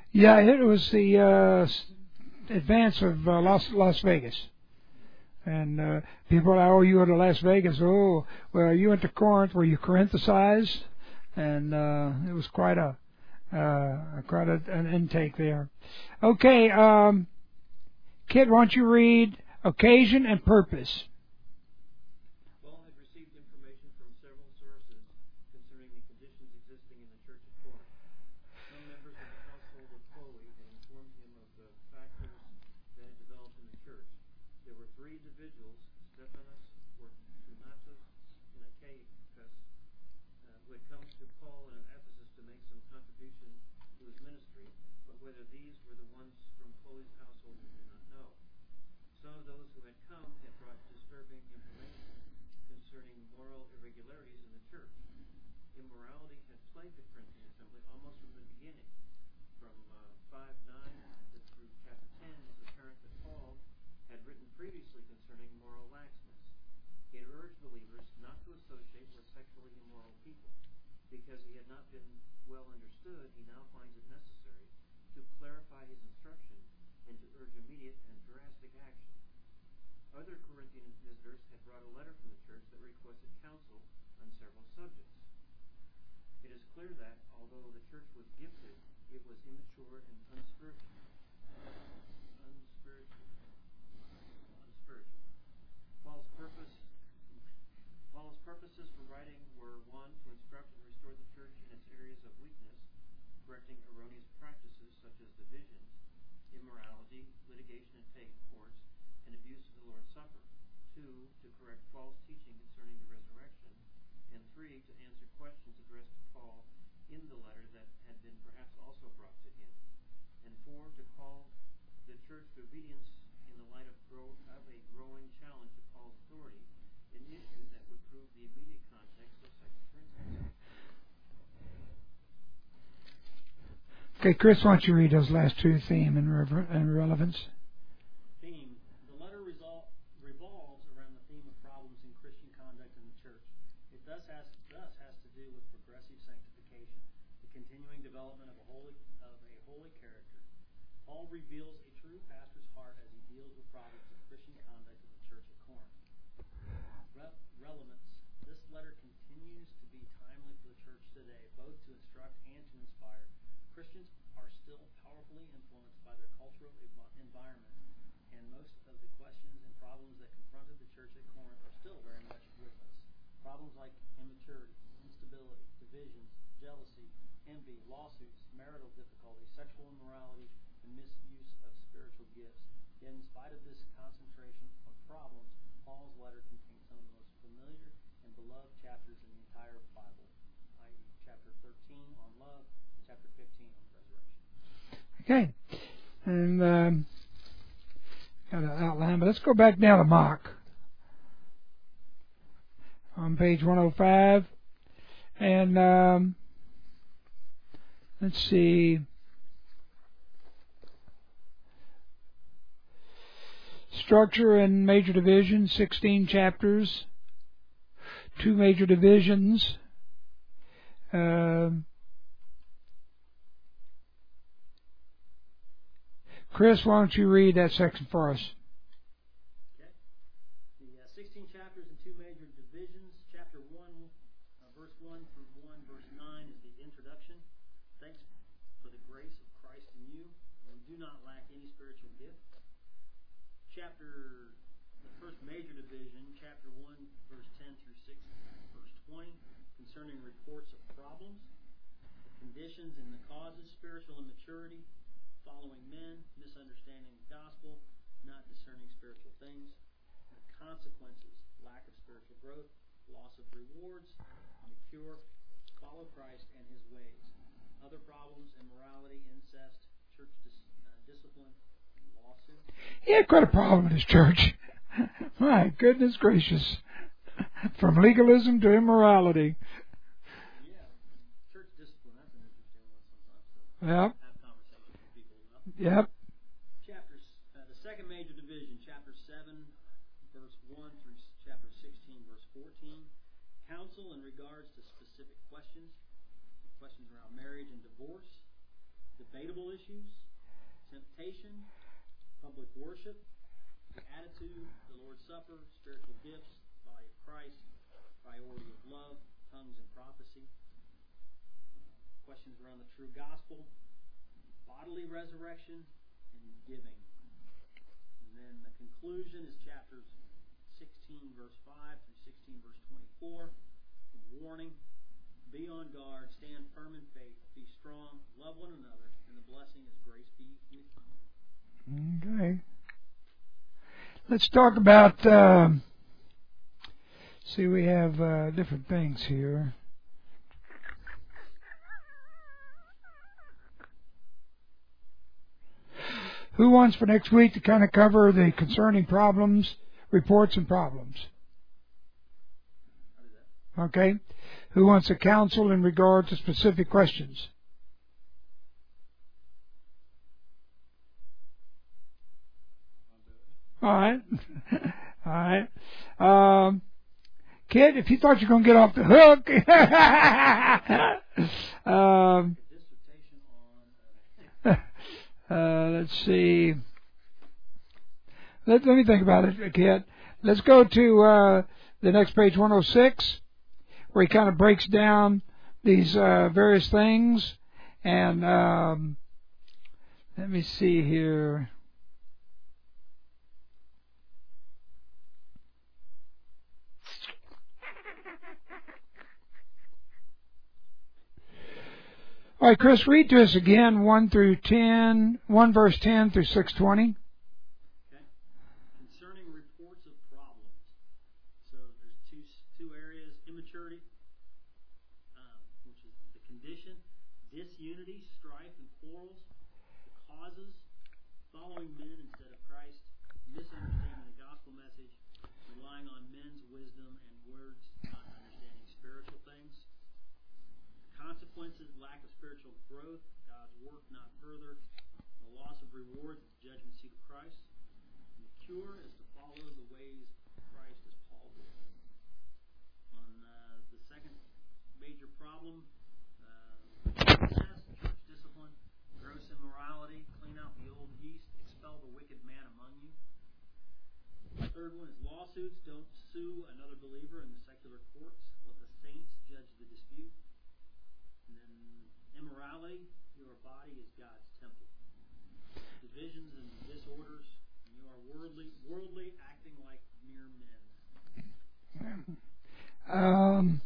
Yeah, it was the uh, s- advance of uh, Las Las Vegas. And uh, people are, oh, you went to Las Vegas. Oh, well, you went to Corinth. Were you Corinthicized? And uh, it was quite a uh, quite a, an intake there. Okay, um, Kit, why don't you read occasion and purpose? Paul had received information from several sources concerning the conditions existing in the church of Corinth. Some members of the household of Chloe had informed him of the factors that had developed in the church. There were three individuals, Stephanus, Fortunatus, and Achaicus, uh, who had come to Paul in Ephesus to make some contribution to his ministry, but whether these were the ones from Chloe's household we do not know. Some of those who had come had brought disturbing information concerning moral irregularities in the church. Immorality had plagued the Corinthian assembly almost from the beginning. From uh, five nine through chapter ten, it is apparent that Paul had written previously concerning moral laxness. He had urged believers not to associate with sexually immoral people. Because he had not been well understood, he now finds it necessary to clarify his instruction and to urge immediate and drastic action. Other Corinthian visitors had brought a letter from the church that requested counsel on several subjects. It is clear that, although the church was gifted, it was immature and unspiritual. Unspiritual. Unspiritual. Paul's purpose Paul's purposes for writing were, one, to instruct and restore the church in its areas of weakness, correcting erroneous practices such as divisions, immorality, litigation in pagan courts, and abuse of the Lord's Supper. Two, to correct false teaching concerning the resurrection. And three, to answer questions addressed to Paul in the letter that had been perhaps also brought to him. And four, to call the church to obedience in the light of, grow, of a growing challenge to Paul's authority, an issue that would prove the immediate context of Second Corinthians. Okay, Chris, why don't you read those last two, theme and, rever- and relevance? Theme. The letter resol- revolves around the theme of problems in Christian conduct in the church. It thus has, thus has to do with progressive sanctification, the continuing development of a holy of a holy character. Paul reveals a true pastor's heart as he deals with problems of Christian conduct in the church of Corinth. Re- relevance. This letter continues to be timely for the church today, both to instruct and to inspire. Christians are still powerfully influenced by their cultural ev- environment, and most of the questions and problems that confronted the church at Corinth are still very much with us. Problems like immaturity, instability, divisions, jealousy, envy, lawsuits, marital difficulty, sexual immorality, and misuse of spiritual gifts. Yet in spite of this concentration of problems, Paul's letter contains some of the most familiar and beloved chapters in the entire Bible, that is chapter thirteen on love, and chapter fifteen on resurrection. Okay. And um, got an outline, but let's go back down to Mark on page one oh five. And um, let's see. Structure and major divisions, sixteen chapters, two major divisions. Um, Chris, why don't you read that section for us? Okay. The uh, sixteen chapters and two major divisions. Chapter one, uh, verse one through one, verse nine is the introduction. Thanks for the grace of Christ in you. We do not lack any spiritual gift. Chapter, the first major division, chapter one, verse ten through six, verse twenty, concerning reports of problems, the conditions and the causes, spiritual immaturity, following men, misunderstanding the gospel, not discerning spiritual things, the consequences, lack of spiritual growth, loss of rewards, and the cure, follow Christ and his ways. Other problems, immorality, incest, church dis- uh, discipline, and lawsuit. He had quite a problem in his church. My goodness gracious. From legalism to immorality. Yeah, church discipline, that's an interesting one sometimes to Yep. have conversations with people about. Yep. Chapters, uh, the second major division, chapter seven, verse one through s- chapter sixteen, verse fourteen. Counsel in regards to specific questions, questions around marriage and divorce. debatable issues, temptation, public worship, attitude, the Lord's Supper, spiritual gifts, body of Christ, priority of love, tongues and prophecy, questions around the true gospel, bodily resurrection, and giving. And then the conclusion is chapters sixteen, verse five through sixteen, verse twenty-four. Warning, be on guard, stand firm in faith, be strong, love one another, and the blessing is grace be with you. Okay. Let's talk about, uh, see, we have uh, different things here. Who wants for next week to kind of cover the concerning problems, reports and problems? Okay. Who wants a counsel in regard to specific questions? All right. All right. Um, kid, if you thought you were going to get off the hook, um, uh, let's see. Let, let me think about it, kid. Let's go to uh, the next page, one oh six, where he kind of breaks down these uh, various things. And um, let me see here. All right, Chris, read to us again one through ten, one verse ten through six twenty. Okay. Concerning reports of problems. So there's two two areas: immaturity, um, which is the condition, disunity, strife, and quarrels, the causes, following men instead of Christ, misunderstanding the gospel message, relying on men's wisdom and words, not understanding spiritual things. Consequences, lack of spiritual growth, God's work not furthered, the loss of reward, the judgment seat of Christ. And the cure is to follow the ways of Christ as Paul did. On uh, the second major problem, uh, church discipline, gross immorality, clean out the old yeast, expel the wicked man among you. The third one is lawsuits, don't sue another believer in the secular courts, let the saints judge the dispute. And then immorality, your body is God's temple. Divisions and disorders, and you are worldly, worldly acting like mere men. Um,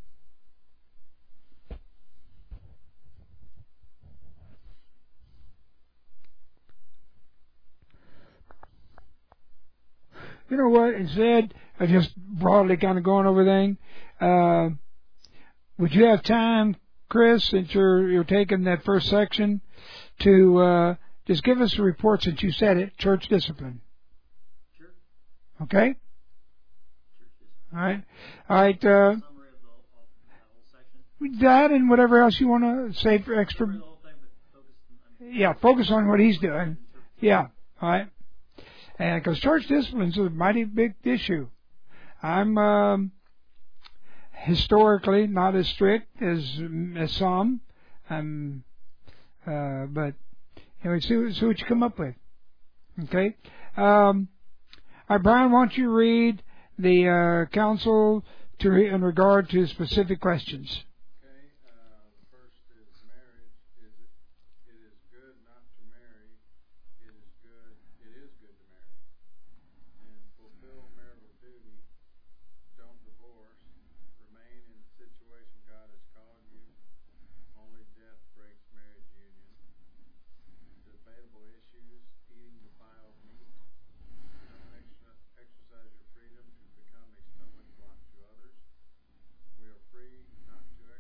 you know what? Instead of just broadly kind of going over things, uh, would you have time, Chris, since you're you're taking that first section, to uh, just give us a report, since you said it, church discipline? Sure. Okay? Church discipline. All right. All right. Uh, Summary of the, of the whole section. that and whatever else you want to say for extra. Summary of the whole thing, but focus on, I mean, Yeah, focus on what he's doing. Yeah. All right. And because church discipline is a mighty big issue. I'm um, historically not as strict as as some. Um, uh, but anyway, see, see what you come up with. Okay. Um, all right, Brian, why don't you read the uh, counsel to re- in regard to specific questions? Okay, uh, the first is marriage. Is it, it is good not to marry. It is good. It is good to marry. And fulfill marital duty. Don't divorce. Remain in the situation God has called you. Only death breaks marriage union. Debatable issues. Eating defiled meat. Don't extra, exercise your freedom to become a stumbling block to others. We are free not to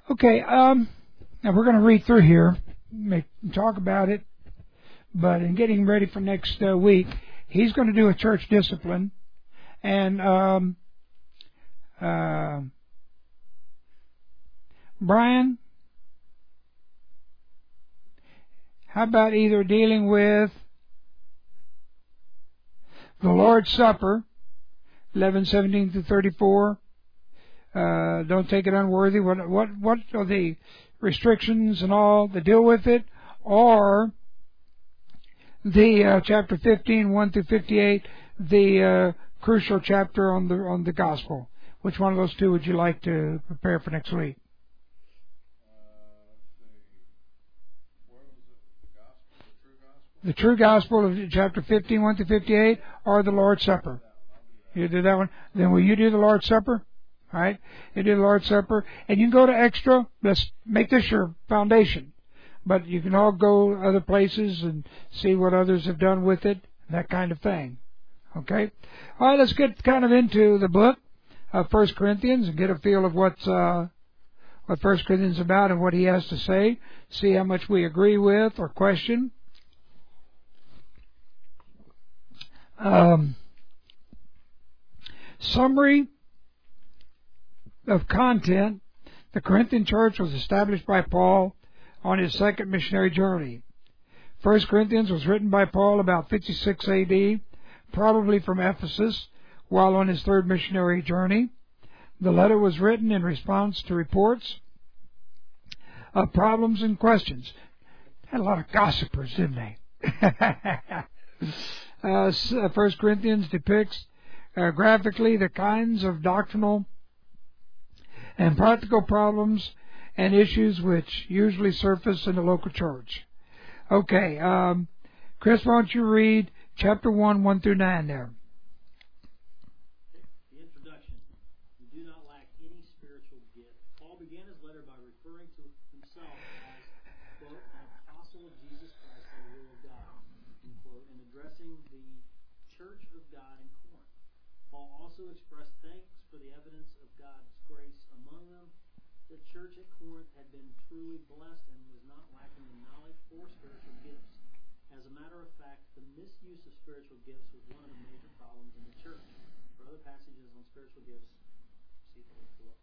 Okay, um, now we're going to read through here, make, talk about it, but in getting ready for next uh, week, he's going to do a church discipline, and um, uh, Brian, how about either dealing with the Lord's Supper, eleven seventeen through thirty-four, uh, don't take it unworthy, what, what, what are the restrictions and all that deal with it, or the uh, chapter fifteen, one through fifty-eight, the uh, crucial chapter on the on the gospel. Which one of those two would you like to prepare for next week? The true gospel of chapter fifteen, one through fifty-eight, or the Lord's Supper? You do that one? Then will you do the Lord's Supper? All right? You do the Lord's Supper. And you can go to extra. Let's make this your foundation. But you can all go other places and see what others have done with it, that kind of thing. Okay? All right, let's get kind of into the book of First Corinthians and get a feel of what's, uh, what First Corinthians is about and what he has to say. See how much we agree with or question. Um, summary of content. The Corinthian church was established by Paul on his second missionary journey. First Corinthians was written by Paul about fifty-six A D, probably from Ephesus, while on his third missionary journey. The letter was written in response to reports of problems and questions. Had a lot of gossipers, didn't they? Uh, First Corinthians depicts uh, graphically the kinds of doctrinal and practical problems and issues which usually surface in the local church. Okay, um, Chris, why don't you read chapter one, one through nine there? The introduction. You do not lack any spiritual gift. Paul began his letter by referring to himself as, quote, an apostle of Jesus Christ by the will of God, unquote, and addressing the church of God in Corinth. Paul also expressed thanks for the evidence of God's grace among them. The church at Corinth had been truly blessed and was not lacking in knowledge or spiritual gifts. As a matter of fact, the misuse of spiritual gifts was one of the major problems in the church. For other passages on spiritual gifts, see the link below.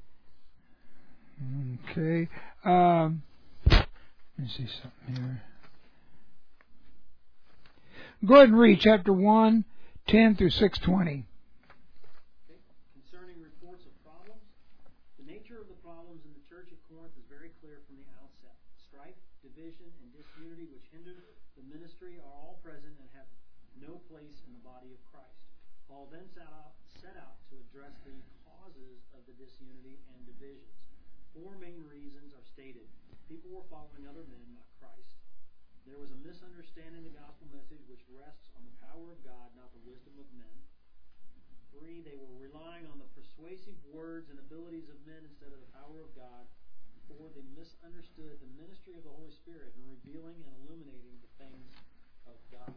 Okay. Um, let me see something here. Go ahead and read chapter one, ten through six twenty. Okay. Concerning reports of problems, the nature of the problems in the church at Corinth is very clear from the outset. Strife, division, and disunity which hinder the ministry are all present and have no place in the body of Christ. Paul then set out, set out to address the causes of the disunity and divisions. Four main reasons are stated. People were following other men, not Christ. There was a misunderstanding the gospel message which rests on the power of God, not the wisdom of men. Three, they were relying on the persuasive words and abilities of men instead of the power of God. Four, they misunderstood the ministry of the Holy Spirit in revealing and illuminating the things of God.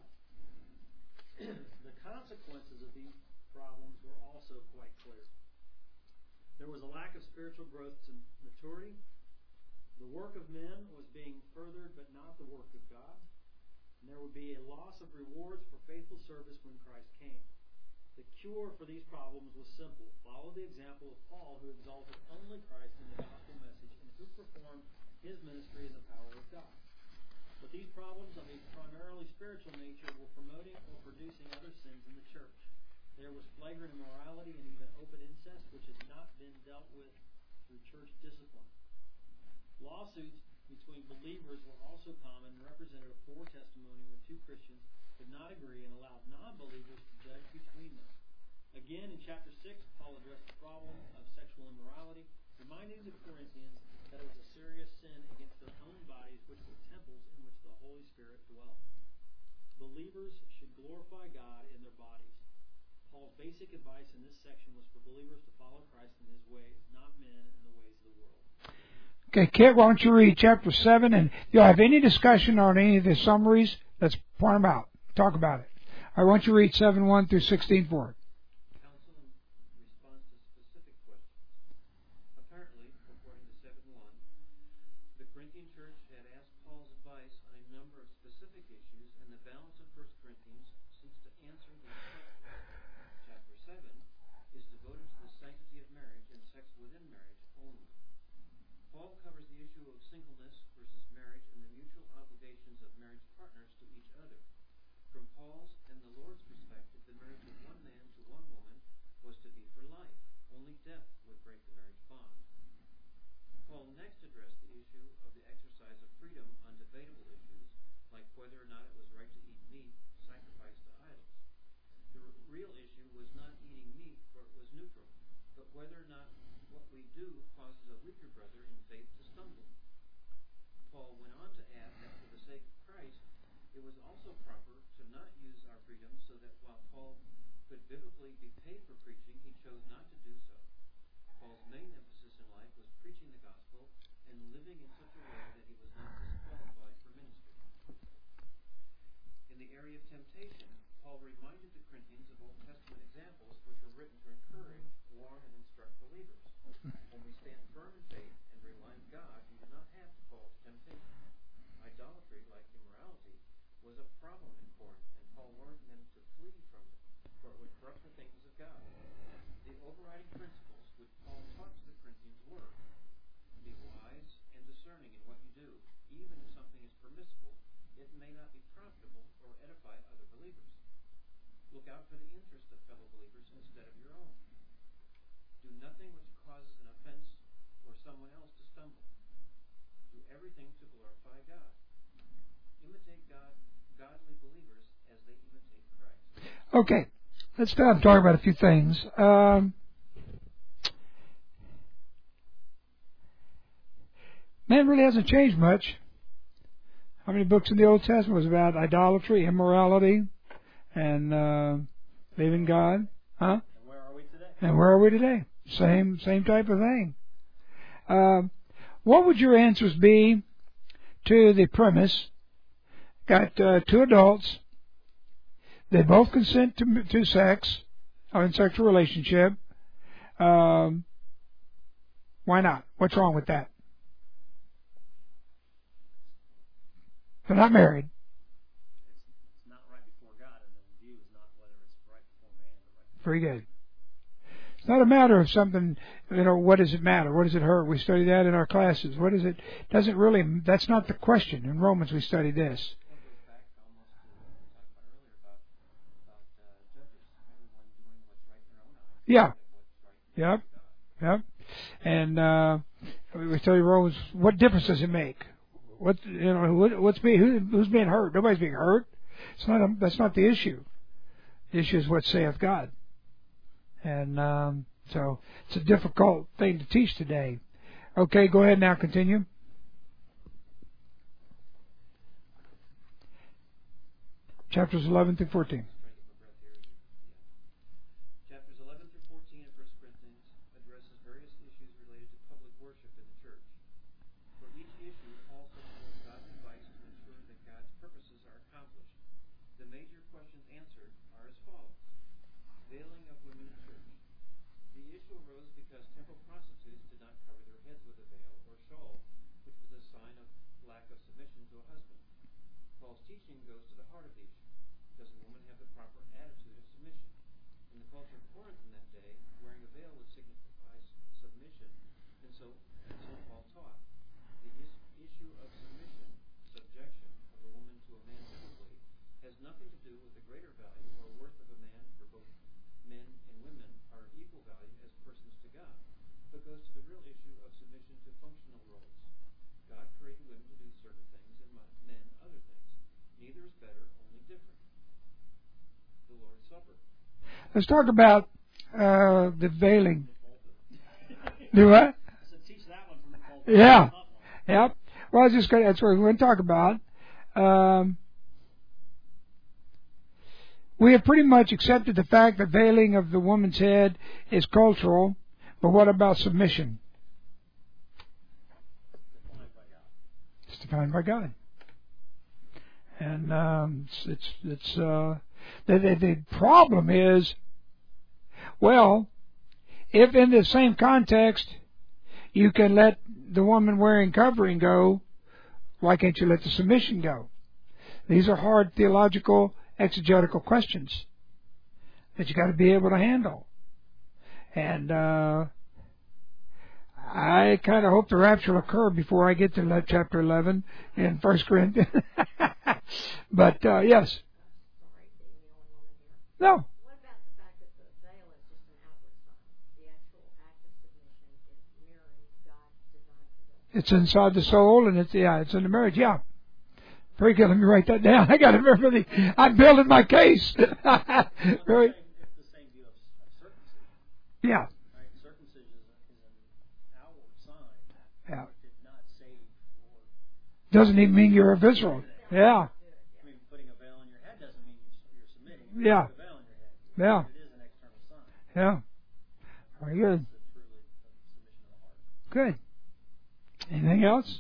The consequences of these problems were also quite clear. There was a lack of spiritual growth to maturity. The work of men was being furthered, but not the work of God. And there would be a loss of rewards for faithful service when Christ came. The cure for these problems was simple. Follow the example of Paul, who exalted only Christ in the gospel message and who performed his ministry in the power of God. But these problems of a primarily spiritual nature were promoting or producing other sins in the church. There was flagrant immorality and even open incest, which had not been dealt with through church discipline. Lawsuits between believers were also common and represented a poor testimony when two Christians could not agree and allowed non-believers to judge between them. Again, in chapter six, Paul addressed the problem of sexual immorality, reminding the Corinthians that it was a serious sin against their own bodies, which were temples in which the Holy Spirit dwelt. Believers should glorify God in their bodies. Paul's basic advice in this section was for believers to follow Christ in his ways, not men and the ways of the world. Okay, Kit, why don't you read chapter seven, and if you have any discussion on any of the summaries, let's point them out. Talk about it. I want you to read seven, one through sixteen for it. Counsel in response to specific questions. Apparently, according to seven Corinthian church had asked Paul's advice on a number of specific issues, and the balance of First Corinthians seeks to answer these questions. Chapter seven is devoted to the sanctity of marriage and sex within marriage only. Paul covers the issue of singleness versus marriage and the mutual obligations of marriage partners to each other. From Paul's and the Lord's perspective, the marriage of one man to one woman was to be for life. Only death would break the marriage bond. Paul next addressed the issue of the exercise of freedom on debatable issues, like whether or not it was right to eat meat sacrificed to idols. The r- real issue was not eating meat, for it was neutral, but whether or not what we do causes a weaker brother in faith to stumble. Paul went on to add that for the sake of Christ, it was also proper to not use our freedom, so that while Paul could biblically be paid for preaching, he chose not to do so. Paul's main emphasis in life was preaching the gospel and living in such a way that he was not disqualified for ministry. In the area of temptation, Paul reminded the Corinthians of Old Testament examples which were written to encourage, warn, and instruct believers. When we stand firm in faith and rely on God, we do not have to fall to temptation. Idolatry, like immorality, was a problem in Corinth, and Paul warned them to flee from it, for it would corrupt the things of God. The overriding principles which Paul taught to the Corinthians were: be wise and discerning in what you do. Even if something is permissible, it may not be profitable or edify other believers. Look out for the interest of fellow believers instead of your own. Do nothing which causes an offense or someone else to stumble. Do everything to glorify God. Imitate God, godly believers as they imitate Christ. Okay, let's stop talking about a few things. Um, man really hasn't changed much. How many books in the Old Testament was about idolatry, immorality, and uh, believing God? Huh? And where are we today? And where are we today? Same, same type of thing. Uh, what would your answers be to the premise? Got uh, two adults. They both consent to, to sex, or in sexual relationship. Um, why not? What's wrong with that? They're not married. It's, it's not right before God, and the view is not whether it's right before man or right before Very good. It's not a matter of something, you know, what does it matter? What does it hurt? We study that in our classes. What is it? Doesn't really, that's not the question. In Romans we study this. Well, it goes back almost to what we talked about earlier about, about uh, judges, everyone doing what's right in their own eyes. Yeah. What's right in Yep. God. Yep. And uh, we study Romans. What difference does it make? What you know? What, what's being who, who's being hurt? Nobody's being hurt. It's not. A, that's not the issue. The issue is what saith God. And um, so it's a difficult thing to teach today. Okay, go ahead now. Continue. Chapters eleven through fourteen. Chapters eleven through fourteen of First Corinthians addresses various issues related to public worship in the church. For each issue, Paul sets forth God's advice to ensure that God's purposes are accomplished. The major questions answered are as follows. Veiling of women in church. The issue arose because temple prostitutes did not cover their heads with a veil or shawl, which was a sign of lack of submission to a husband. Paul's teaching goes to the heart of the issue. Does a woman have the proper attitude of submission? In the culture of Corinth in that day, wearing a veil would signify submission, and so, and so Paul taught. The is, issue of submission, subjection of a woman to a man biblically, has nothing to do with the greater value or worth of a man, for both men and women are of equal value as persons to God, but goes to the real issue of submission to functional roles. God created women to do certain things and men other things. Neither is better, only different. The Lord's Supper. Let's talk about uh, the veiling. Do what? So teach that one from the pulpit. Yeah. Yep. Well, I was just gonna, that's what we're going to talk about. Um, we have pretty much accepted the fact that veiling of the woman's head is cultural, but what about submission? Defined by God. It's defined by God. And um, it's it's, it's uh, the, the the problem is, well, if in the same context you can let the woman wearing covering go, Why can't you let the submission go? These are hard theological, exegetical questions that you got to be able to handle. And uh, I kind of hope the rapture will occur before I get to chapter eleven in First Corinthians. But uh, yes. Sorry, being the only woman here. No. What about the fact that the veil is just an outward sign? The actual act of submission is mirroring God's design for the It's inside the soul, and it's yeah, it's in the marriage. Yeah, very good. Let me write that down. I got to remember the. I'm building my case. Very. It's the same view of, of circumcision. Yeah. Right? Circumcision is, a, is an outward sign. Yeah. It did not save or. Doesn't even mean you're a visceral. Yeah. I mean, putting a veil on your head doesn't mean you're submitting. Yeah. Put a veil on your head. Yeah. It is an external sign. Yeah. Very good. It's a truly a submission of the heart. Good. Anything else?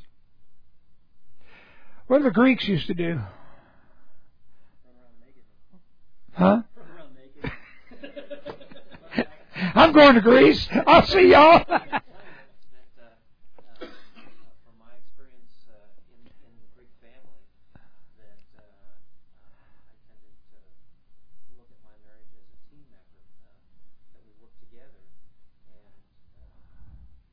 What do the Greeks used to do? Run around naked. Huh? Run around naked. I'm going to Greece. I'll see y'all. that uh, uh, from my experience uh, in, in the Greek family, that uh, uh, I tended to look at my marriage as a team effort, uh, that we work together, and uh,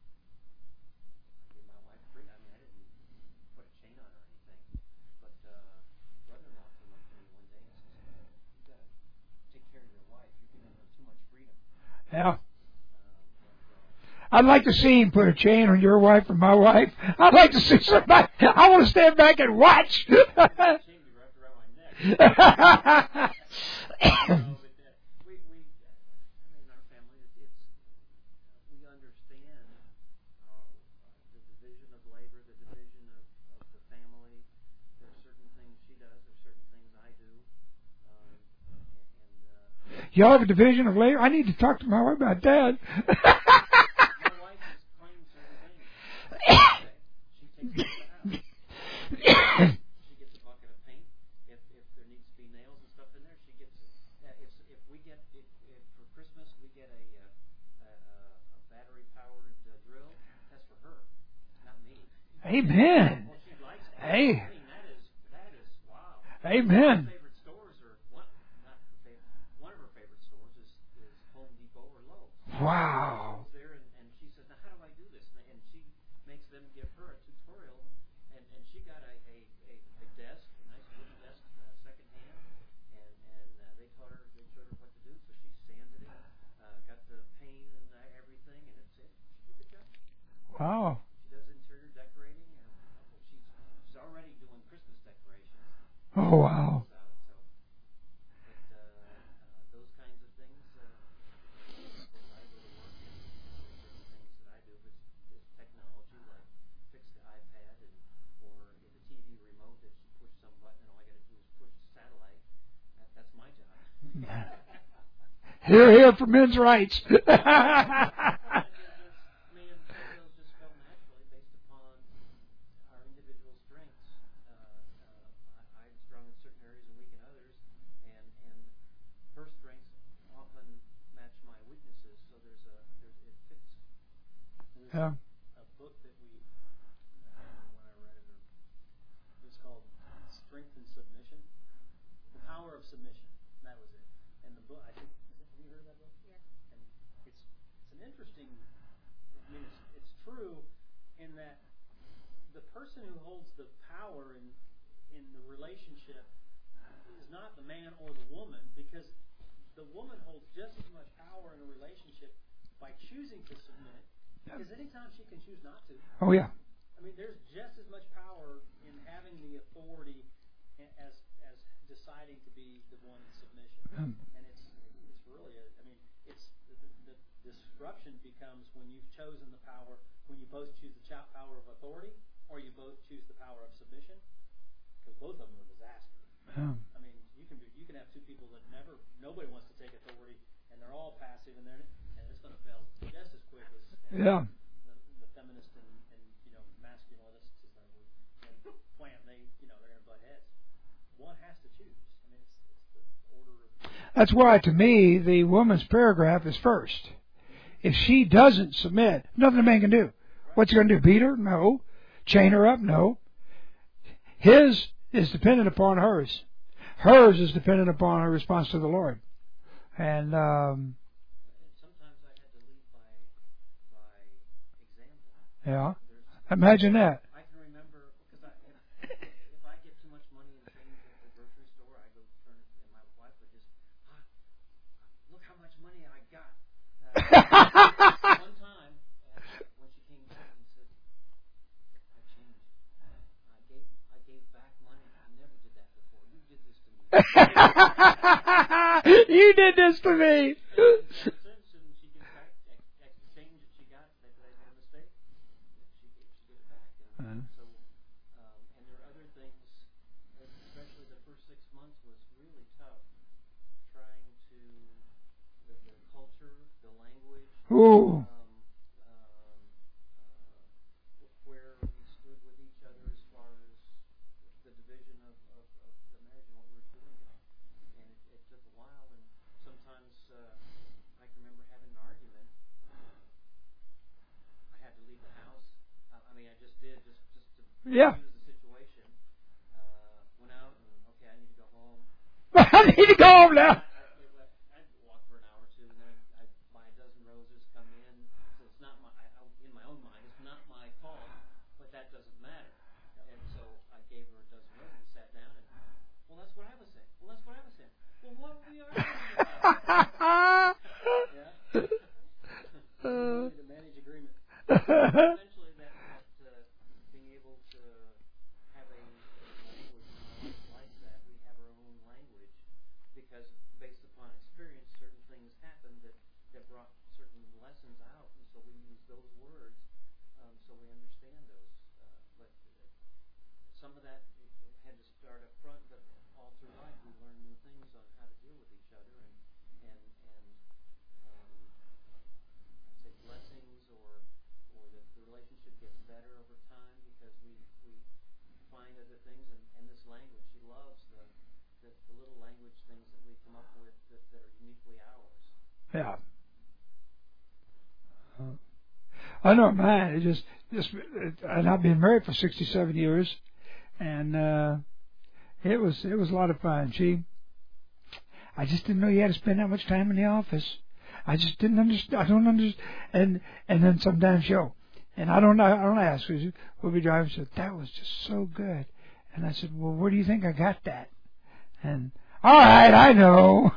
I gave my wife free. I mean, I didn't put a chain on her or anything, but uh, brother-in-law came up to me one day and says, "You got to take care of your wife. You're giving her too much freedom." Yeah. I'd like to see him put a chain on your wife or my wife. I'd like to see somebody. I want to stand back and watch. Chain be wrapped around my neck. No, but, uh, we, we, I mean, in our family, it's, it's uh, we understand uh, the division of labor, the division of, of the family. There's certain things she does, there's certain things I do, um, and uh, Y'all have a division of labor? I need to talk to my wife about that. my wife is claiming certain things. She takes care of the house. She gets a bucket of paint. If if there needs to be nails and stuff in there, she gets it. Uh, if if we get if, if for Christmas we get a uh, a, a battery powered uh, drill, that's for her, not me. Amen. Well, she likes it. Hey. I mean that is that is wow. Amen. Her favorite stores are one not her favorite. One of her favorite stores is, is Home Depot or Lowe's. Wow. Goes there and, and she says, now how do I do this? And she makes them give her a tutorial, and, and she got a, a, a, a desk, a nice wooden desk, uh, second hand, and, and uh, they taught her, they showed her what to do, so she sanded it, uh, got the paint and uh, everything, and it's it. She did a good job. Wow. She does interior decorating, and she's, she's already doing Christmas decorations. Oh, wow. So, so, but uh, uh, those kinds of things, uh, of course, I go to work, and there's certain things that I do. If it's, it's technology, like fix the iPad, and or if the T V remote that you push some button, and all I got to do is push the satellite. That, that's my job. Here, here for men's rights. And there's- I mean, those just fell naturally based upon our individual strengths. Uh, uh, I, I'm strong in certain areas and weak in others, and and her strengths often match my weaknesses. So there's a there's it fits. There's Yeah. a book that we uh, when I read it, it was called Strength and Submission, The Power of Submission. That was it. And the book, I think, is it, have you heard of that book? Yeah. And it's it's an interesting. I mean, it's it's true in that the person who holds the power in in the relationship is not the man or the woman, because the woman holds just as much power in a relationship by choosing to submit, because anytime she can choose not to. Oh, yeah. I mean, there's just as much power in having the authority a- as as deciding to be the one in submission. Um, And it's it's really, a, I mean, it's the, the, the disruption becomes when you've chosen the power, when you both choose the ch- power of authority, or you both choose the power of submission, because both of them are disaster. um, I mean, you can be, you can have two people that never, nobody wants to take authority, and they're all passive, and they're and it's going to fail just as quick as, as Yeah. the, the feminist and, and you know masculinists as they would and plan. They you know they're going to butt heads. One has to choose. I mean, it's, it's the order of. That's why, to me, the woman's paragraph is first. If she doesn't submit, nothing a man can do. What's he going to do? Beat her? No. Chain her up? No. His is dependent upon hers. Hers is dependent upon her response to the Lord. And um, And sometimes I had to lead by by example. yeah, There's, imagine that. I can remember because I, if, if I get too much money and change at the grocery store, I go turn it, and my wife would just, ah, look how much money I got. Uh, one time, uh, when she came back and said, I changed. I gave I gave back money. I never did that before. You did this to me. You did this to me. Since and she gets back ex- exchange that she got that they made a mistake. She gave, she gave it back. And Uh-huh. so, um, and there are other things, especially the first six months was really tough. Trying to the, the culture, the language, Ooh. um, um, uh, where we stood with each other as far as the division of, of, of the marriage and what we were doing. And it, it took a while, and sometimes uh, I can remember having an argument. I had to leave the house. Uh, I mean, I just did, just just to Yeah. use the situation. Uh, went out and okay, I need to go home. I need to go home now. I, I'd walk for an hour or two, and then I'd buy a dozen roses, come in. So it's not my, I, I- in my own mind, it's not my fault, but that doesn't matter. And so I gave her a dozen roses, sat down, and well, that's what I was saying. Well, that's what I was saying. Well, what were we arguing about? Yeah. Ability to manage agreement. Eventually, that, that uh, being able to have a language, and I like that, we have our own language, because based upon experience, certain things happen that, that brought certain lessons out, and so we use those words, um, so we understand those. Uh, but uh, some of that it, it had to start up front, but all through life we learn new things on how to deal with each other, and and and um, I'd say blessings, or or that the relationship gets better over time because we we find other things, and, and this language, she loves the, the the little language things that we come up with that, that are uniquely ours. Yeah. I know mine. It just, just, and I've been married for sixty-seven years, and uh, it was, it was a lot of fun. She, I just didn't know you had to spend that much time in the office. I just didn't understand. I don't understand. And and then sometimes she'll, and I don't know. I don't ask her. We'll be driving. She said, "That was just so good." And I said, "Well, where do you think I got that?" And all right, I know.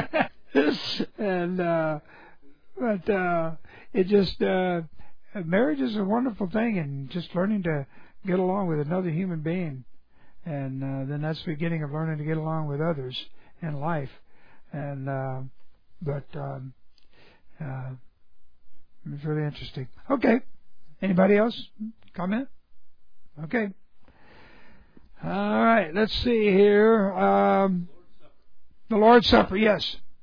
and uh, but uh, it just uh, marriage is a wonderful thing, and just learning to get along with another human being, and uh, then that's the beginning of learning to get along with others in life. And uh, but um, uh, it's really interesting. Okay, anybody else comment? Okay. All right, let's see here. Um, the Lord's Supper, yes.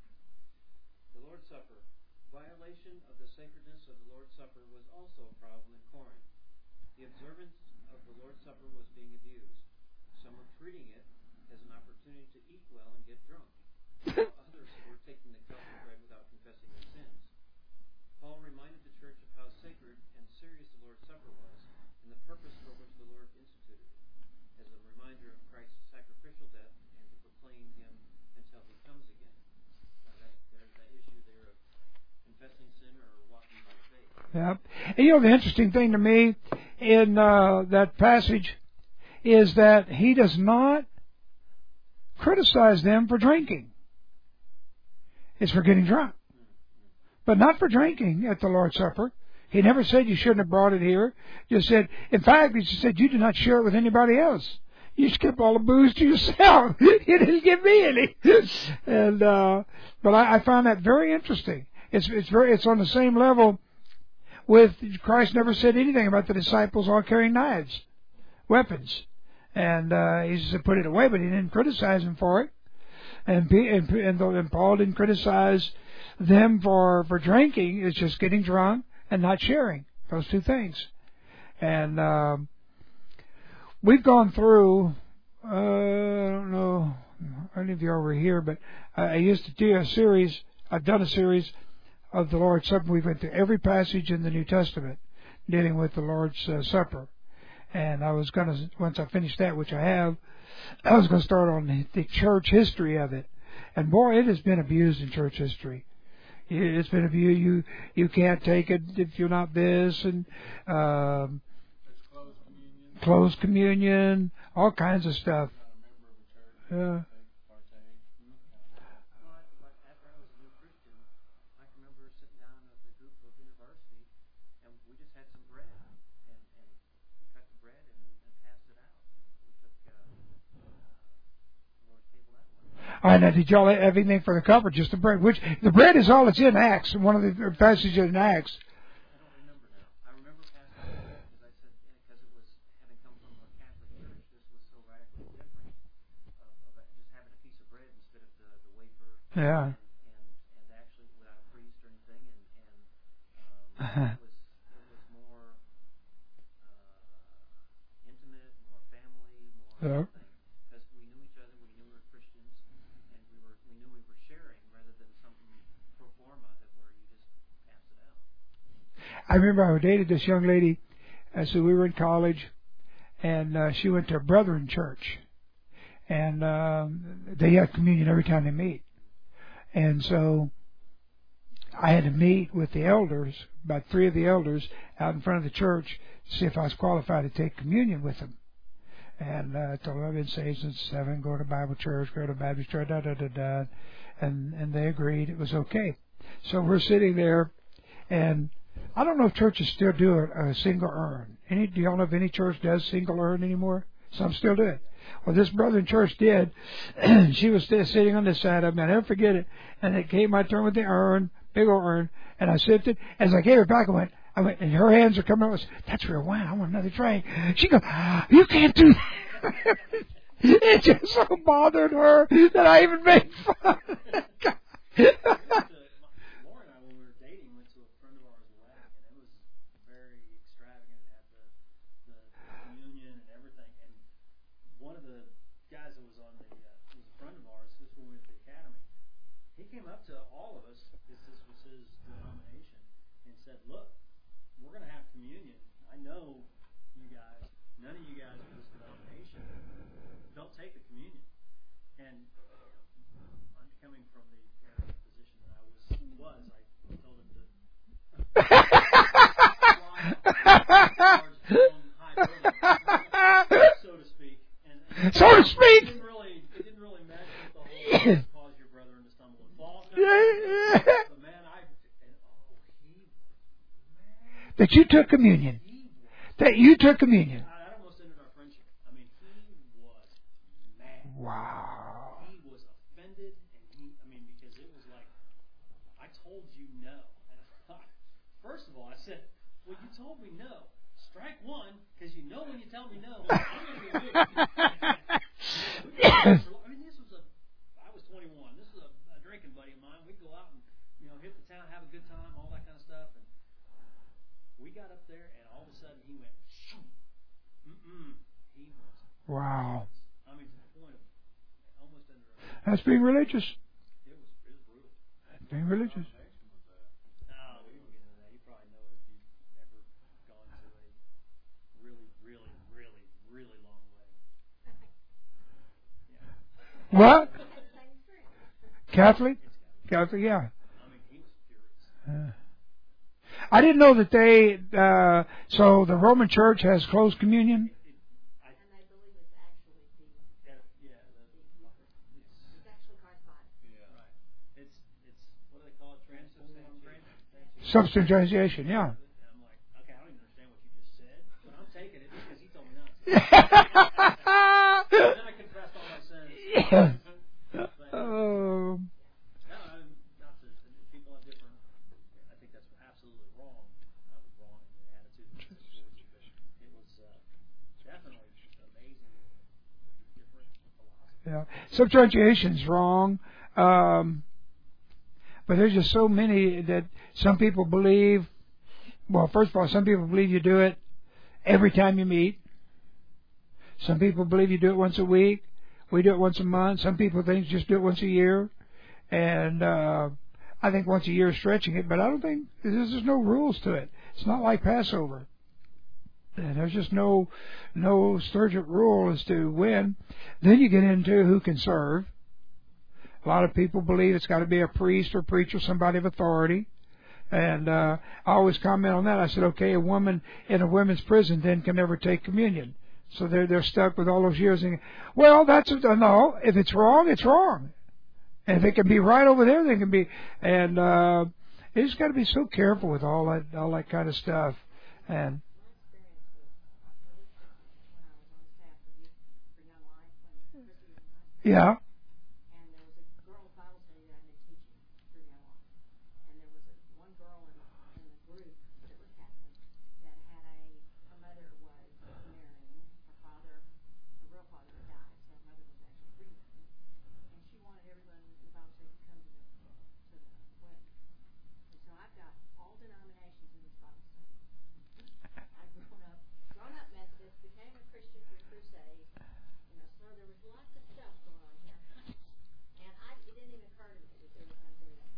The Lord's Supper. Violation of the sacredness of the Lord's Supper was also a problem in Corinth. The observance of the Lord's Supper was being abused. Some were treating it as an opportunity to eat well and get drunk. Others were taking the cup of bread without confessing their sins. Paul reminded the church of how sacred and serious the Lord's Supper was, and the purpose for which the Lord instituted it, as a reminder of Christ's sacrificial death and to proclaim Him until He comes again. Now that, there's that issue there of confessing sin or walking by faith. Yep. And you know, the interesting thing to me in uh, that passage is that he does not criticize them for drinking. It's for getting drunk. But not for drinking at the Lord's Supper. He never said you shouldn't have brought it here. Just said, in fact, he said you did not share it with anybody else. You just kept all the booze to yourself. You didn't give me any. And uh, but I, I found that very interesting. It's it's very it's on the same level with Christ never said anything about the disciples all carrying knives, weapons, and uh, he said put it away, but he didn't criticize them for it. And and and, and Paul didn't criticize them for for drinking. It's just getting drunk and not sharing, those two things. And um, we've gone through, uh, I don't know, any of you over here, but I used to do a series, I've done a series of the Lord's Supper. We went through every passage in the New Testament dealing with the Lord's uh, Supper. And I was going to, once I finish that, which I have, I was going to start on the, the church history of it. And boy, it has been abused in church history. It's been abused. You you can't take it if you're not this, and um, There's closed communion. closed communion, all kinds of stuff. Not a member of a church. Yeah. Take, partake. Well, I- but after I was a new Christian, I can remember sitting down with a group of university, and we just had some bread, and, and we cut the bread and, and passed it out. We took uh, uh, the Lord's table that way. All right, now did y'all have everything for the cup or just the bread? Which the bread is all that's in Acts, one of the passages in Acts. I don't remember now. I remember passing it because I said, because it was having come from a Catholic church, this was so radically different of, of just having a piece of bread instead of the, the wafer. Yeah. And, and, and actually without a priest or anything, and, and um, it was it was more uh, intimate, more family, more Yeah. everything. Because we knew each other, we knew we were Christians, and we were we knew we were sharing rather than something pro forma that where you just passed it out. I remember I dated this young lady, uh, so we were in college, and uh, she went to a Brethren church, and um, they had communion every time they meet, and so I had to meet with the elders, about three of the elders, out in front of the church to see if I was qualified to take communion with them. And uh, I told them I've been saved since seven, go to Bible church, go to Baptist church, da da da da, and and they agreed it was okay. So we're sitting there, and I don't know if churches still do a, a single urn. Any, do y'all know if any church does single urn anymore? Some still do it. Well, this brother in church did. She was still sitting on this side of me. I'll never forget it. And it came my turn with the urn, big old urn, and I sipped it. As I gave it back, I went, I went, and her hands are coming out. I said, that's real wine. I want another drink. She goes, you can't do that. It just so bothered her that I even made fun. We went to, Laura and I, when we were dating, went to a friend of ours' wedding, and it was very extravagant. It had the, the communion and everything. And one of the guys that was on the, uh, was a friend of ours, this was when we were at the academy, he came up to all of us, because this was his denomination, and said, look, we're going to have communion. I know you guys, none of you guys in this denomination don't take the communion. And I'm coming from the arrogant position that I was, was I told him to so to speak. And, and So to speak. It didn't really, it didn't really mesh with the whole cause your brethren to stumble and fall. But man, I, and, oh, he, man, That you took communion. he was. That you took communion. I, I almost ended our friendship. I mean, he was mad. Wow. He was offended, and he, I mean, because it was like, I told you no. And I thought, first of all, I said, well, you told me no. Strike one, because you know when you tell me no, I'm going to do it. I mean, this was a, I was twenty-one. This was a, a drinking buddy of mine. We'd go out and, you know, hit the town, have a good time, all that kind of stuff. And we got up there, and all of a sudden he went, shoom. Mm-mm. He was, Wow. I mean, to the point of almost ended up, That's being religious. it was, it was brutal. That's being religious. No, we won't get into that. You probably know it if you've ever gone to a really, really, really, really long way. Yeah. What? Same thing. Catholic? It's got Catholic, yeah. I mean, he was furious. Uh, I didn't know that they, uh, so the Roman Church has closed communion? It, I, And I believe it's actually the, that, yeah, the, it's, it's actually correspondence. right. It's, it's, what do they call it? Transubstantiation. Substantiation, yeah. And I'm like, okay, I don't even understand what you just said, but I'm taking it because he told me not to. And then I confessed all my sins. But, Oh. no, I'm not to, people have different, I think that's absolutely wrong. I was wrong in the attitude towards it, but it was uh, definitely amazing, different philosophy. Yeah. Substantiation's wrong. Um, but there's just so many that some people believe, well, first of all, some people believe you do it every time you meet. Some people believe you do it once a week. We do it once a month. Some people think just do it once a year. And uh, I think once a year is stretching it, but I don't think, there's, there's no rules to it. It's not like Passover. And there's just no no stringent rule as to when. Then you get into who can serve. A lot of people believe it's got to be a priest or preacher, somebody of authority. And uh, I always comment on that. I said, okay, a woman in a women's prison then can never take communion. So they're they're stuck with all those years. And, well, that's a, no. If it's wrong, it's wrong. And if it can be right over there, they can be. And uh, you just got to be so careful with all that all that kind of stuff. And yeah. And there was a girls' Bible study that I've been teaching through my life. And there was a, one girl in, in the group that was Catholic that had a, her mother was marrying, her father, her real father had died, so her mother was actually remarried. And she wanted everyone in the Bible study to come to the, to the wedding. And so I've got all denominations in this Bible study. I've grown up, grown up Methodist, became a Christian through crusades. You know, so there was lots of stuff going on here. And I, it didn't even occur to me that there was something that,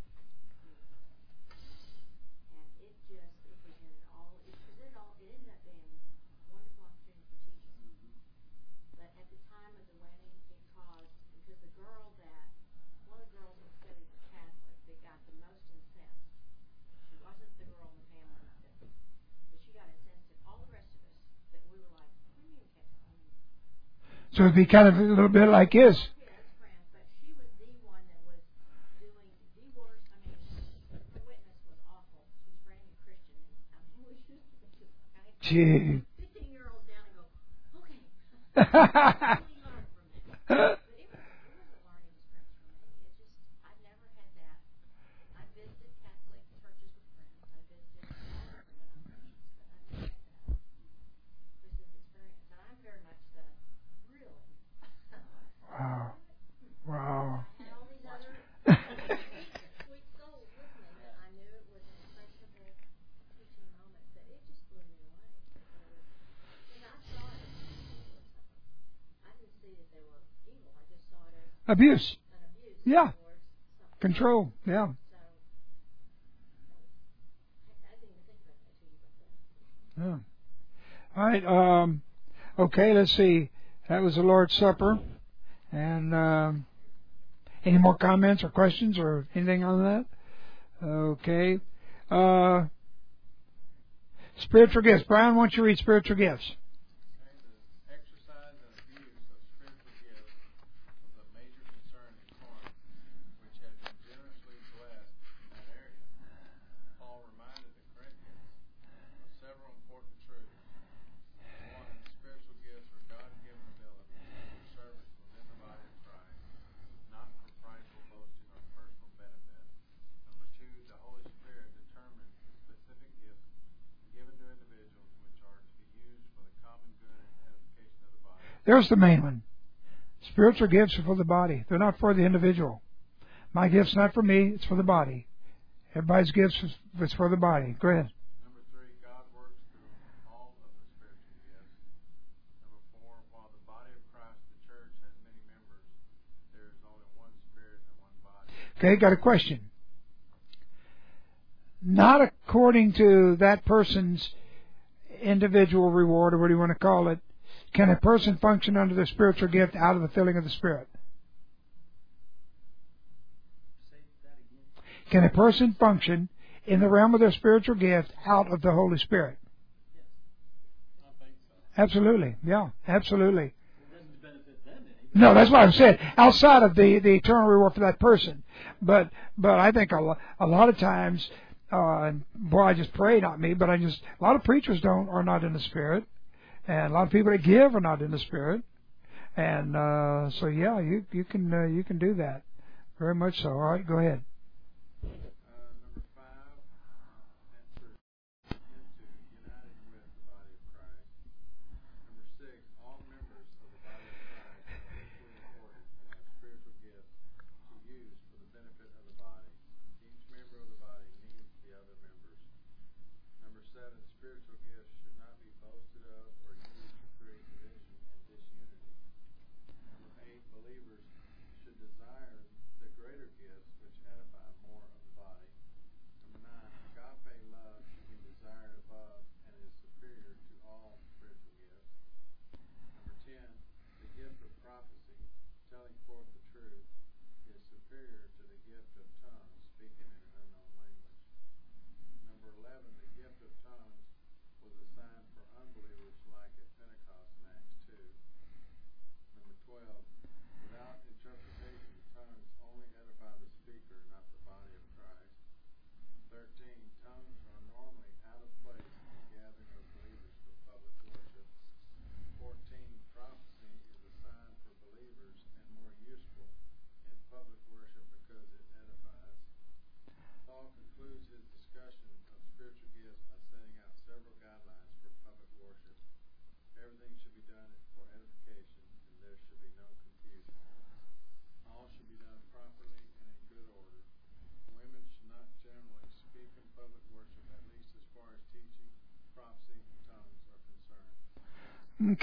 and it just, it presented all, it presented all, it ended up being a wonderful opportunity for teaching. But at the time of the wedding, it caused, because the girl that, one of the girls in the study was Catholic that got the most incensed. She wasn't the girl in the family that, but she got incensed at all the rest of us, that we were like, what do you mean Catholic? So it'd be kind of a little bit like his. Yeah, that's friends, but she was the one that was doing the worst. I mean, her witness was awful. She was brand new Christian. I mean, it was just, it was just I had to Gee. fifteen year olds down and go, okay. Really learn from that. But it was, it was a learning experience for me. It just, I've never had that. I visited Catholic churches with friends. I visited all different denominations, but I've never had that Christmas experience. And I'm very much the really. Wow. Wow. I had all these other sweet souls with me that I knew it was an impressionable teaching moment, that it just blew me away. And I saw it as I didn't see that they were evil. I just saw it as Abuse. an abuse Yeah. towards something. Control. Yeah. So I, I didn't even think about that till you brought that up. Yeah. All right. Um, okay. Let's see. That was the Lord's Supper. And um, any more comments or questions or anything on that? Okay. Uh, spiritual gifts. Brian, why don't you read spiritual gifts? Okay, the exercise and abuse of spiritual gifts was a major concern in Corinth, which had been generously blessed in that area. Paul reminded the Corinthians of several important truths. One, spiritual gifts are God-given abilities for service within the body of Christ, not for prideful boasting or personal benefit. Number two, the Holy Spirit determines the specific gifts given to individuals which are to be used for the common good and edification of the body. There's the main one. Spiritual gifts are for the body. They're not for the individual. My gift's not for me. It's for the body. Everybody's gifts is is for the body. Go ahead. Number three, God works through all of the spiritual gifts. Number four, while the body of Christ, the church, has many members, there is only one Spirit and one body. Okay, got a question. Not according to that person's individual reward, or what do you want to call it, can a person function under their spiritual gift out of the filling of the Spirit? Say that again. Can a person function in the realm of their spiritual gift out of the Holy Spirit? I think so. Absolutely. Yeah, absolutely. It doesn't benefit them any. No, that's what I'm saying. Outside of the, the eternal reward for that person. But but I think a, lo- a lot of times, uh, and boy, I just pray, not me, but I just, a lot of preachers don't, are not in the Spirit. And a lot of people that give are not in the Spirit. And uh, so, yeah, you you can uh, you can do that. Very much so. All right, go ahead. Uh, number five, enter into, united with the body of Christ. Number six, all members of the body of Christ are equally important and have spiritual gifts to use for the benefit of the body. Each member of the body needs the other members. Number seven, spiritual gifts should not be boasted of or used to create division and disunity. Number eight, believers should desire the greater gifts which edify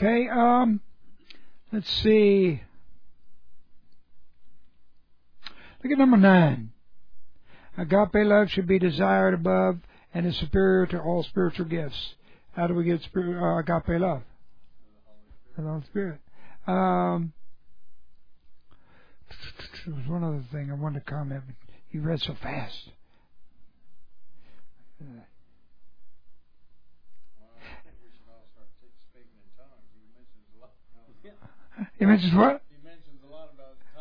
Okay, um, let's see. Look at number nine. Agape love should be desired above and is superior to all spiritual gifts. How do we get spirit, uh, agape love? The Holy Spirit. Um, there was one other thing I wanted to comment, but you read so fast. Uh, Well, I think we should all start t- speaking in tongues. He mentions a lot. he mentions what? He mentions a lot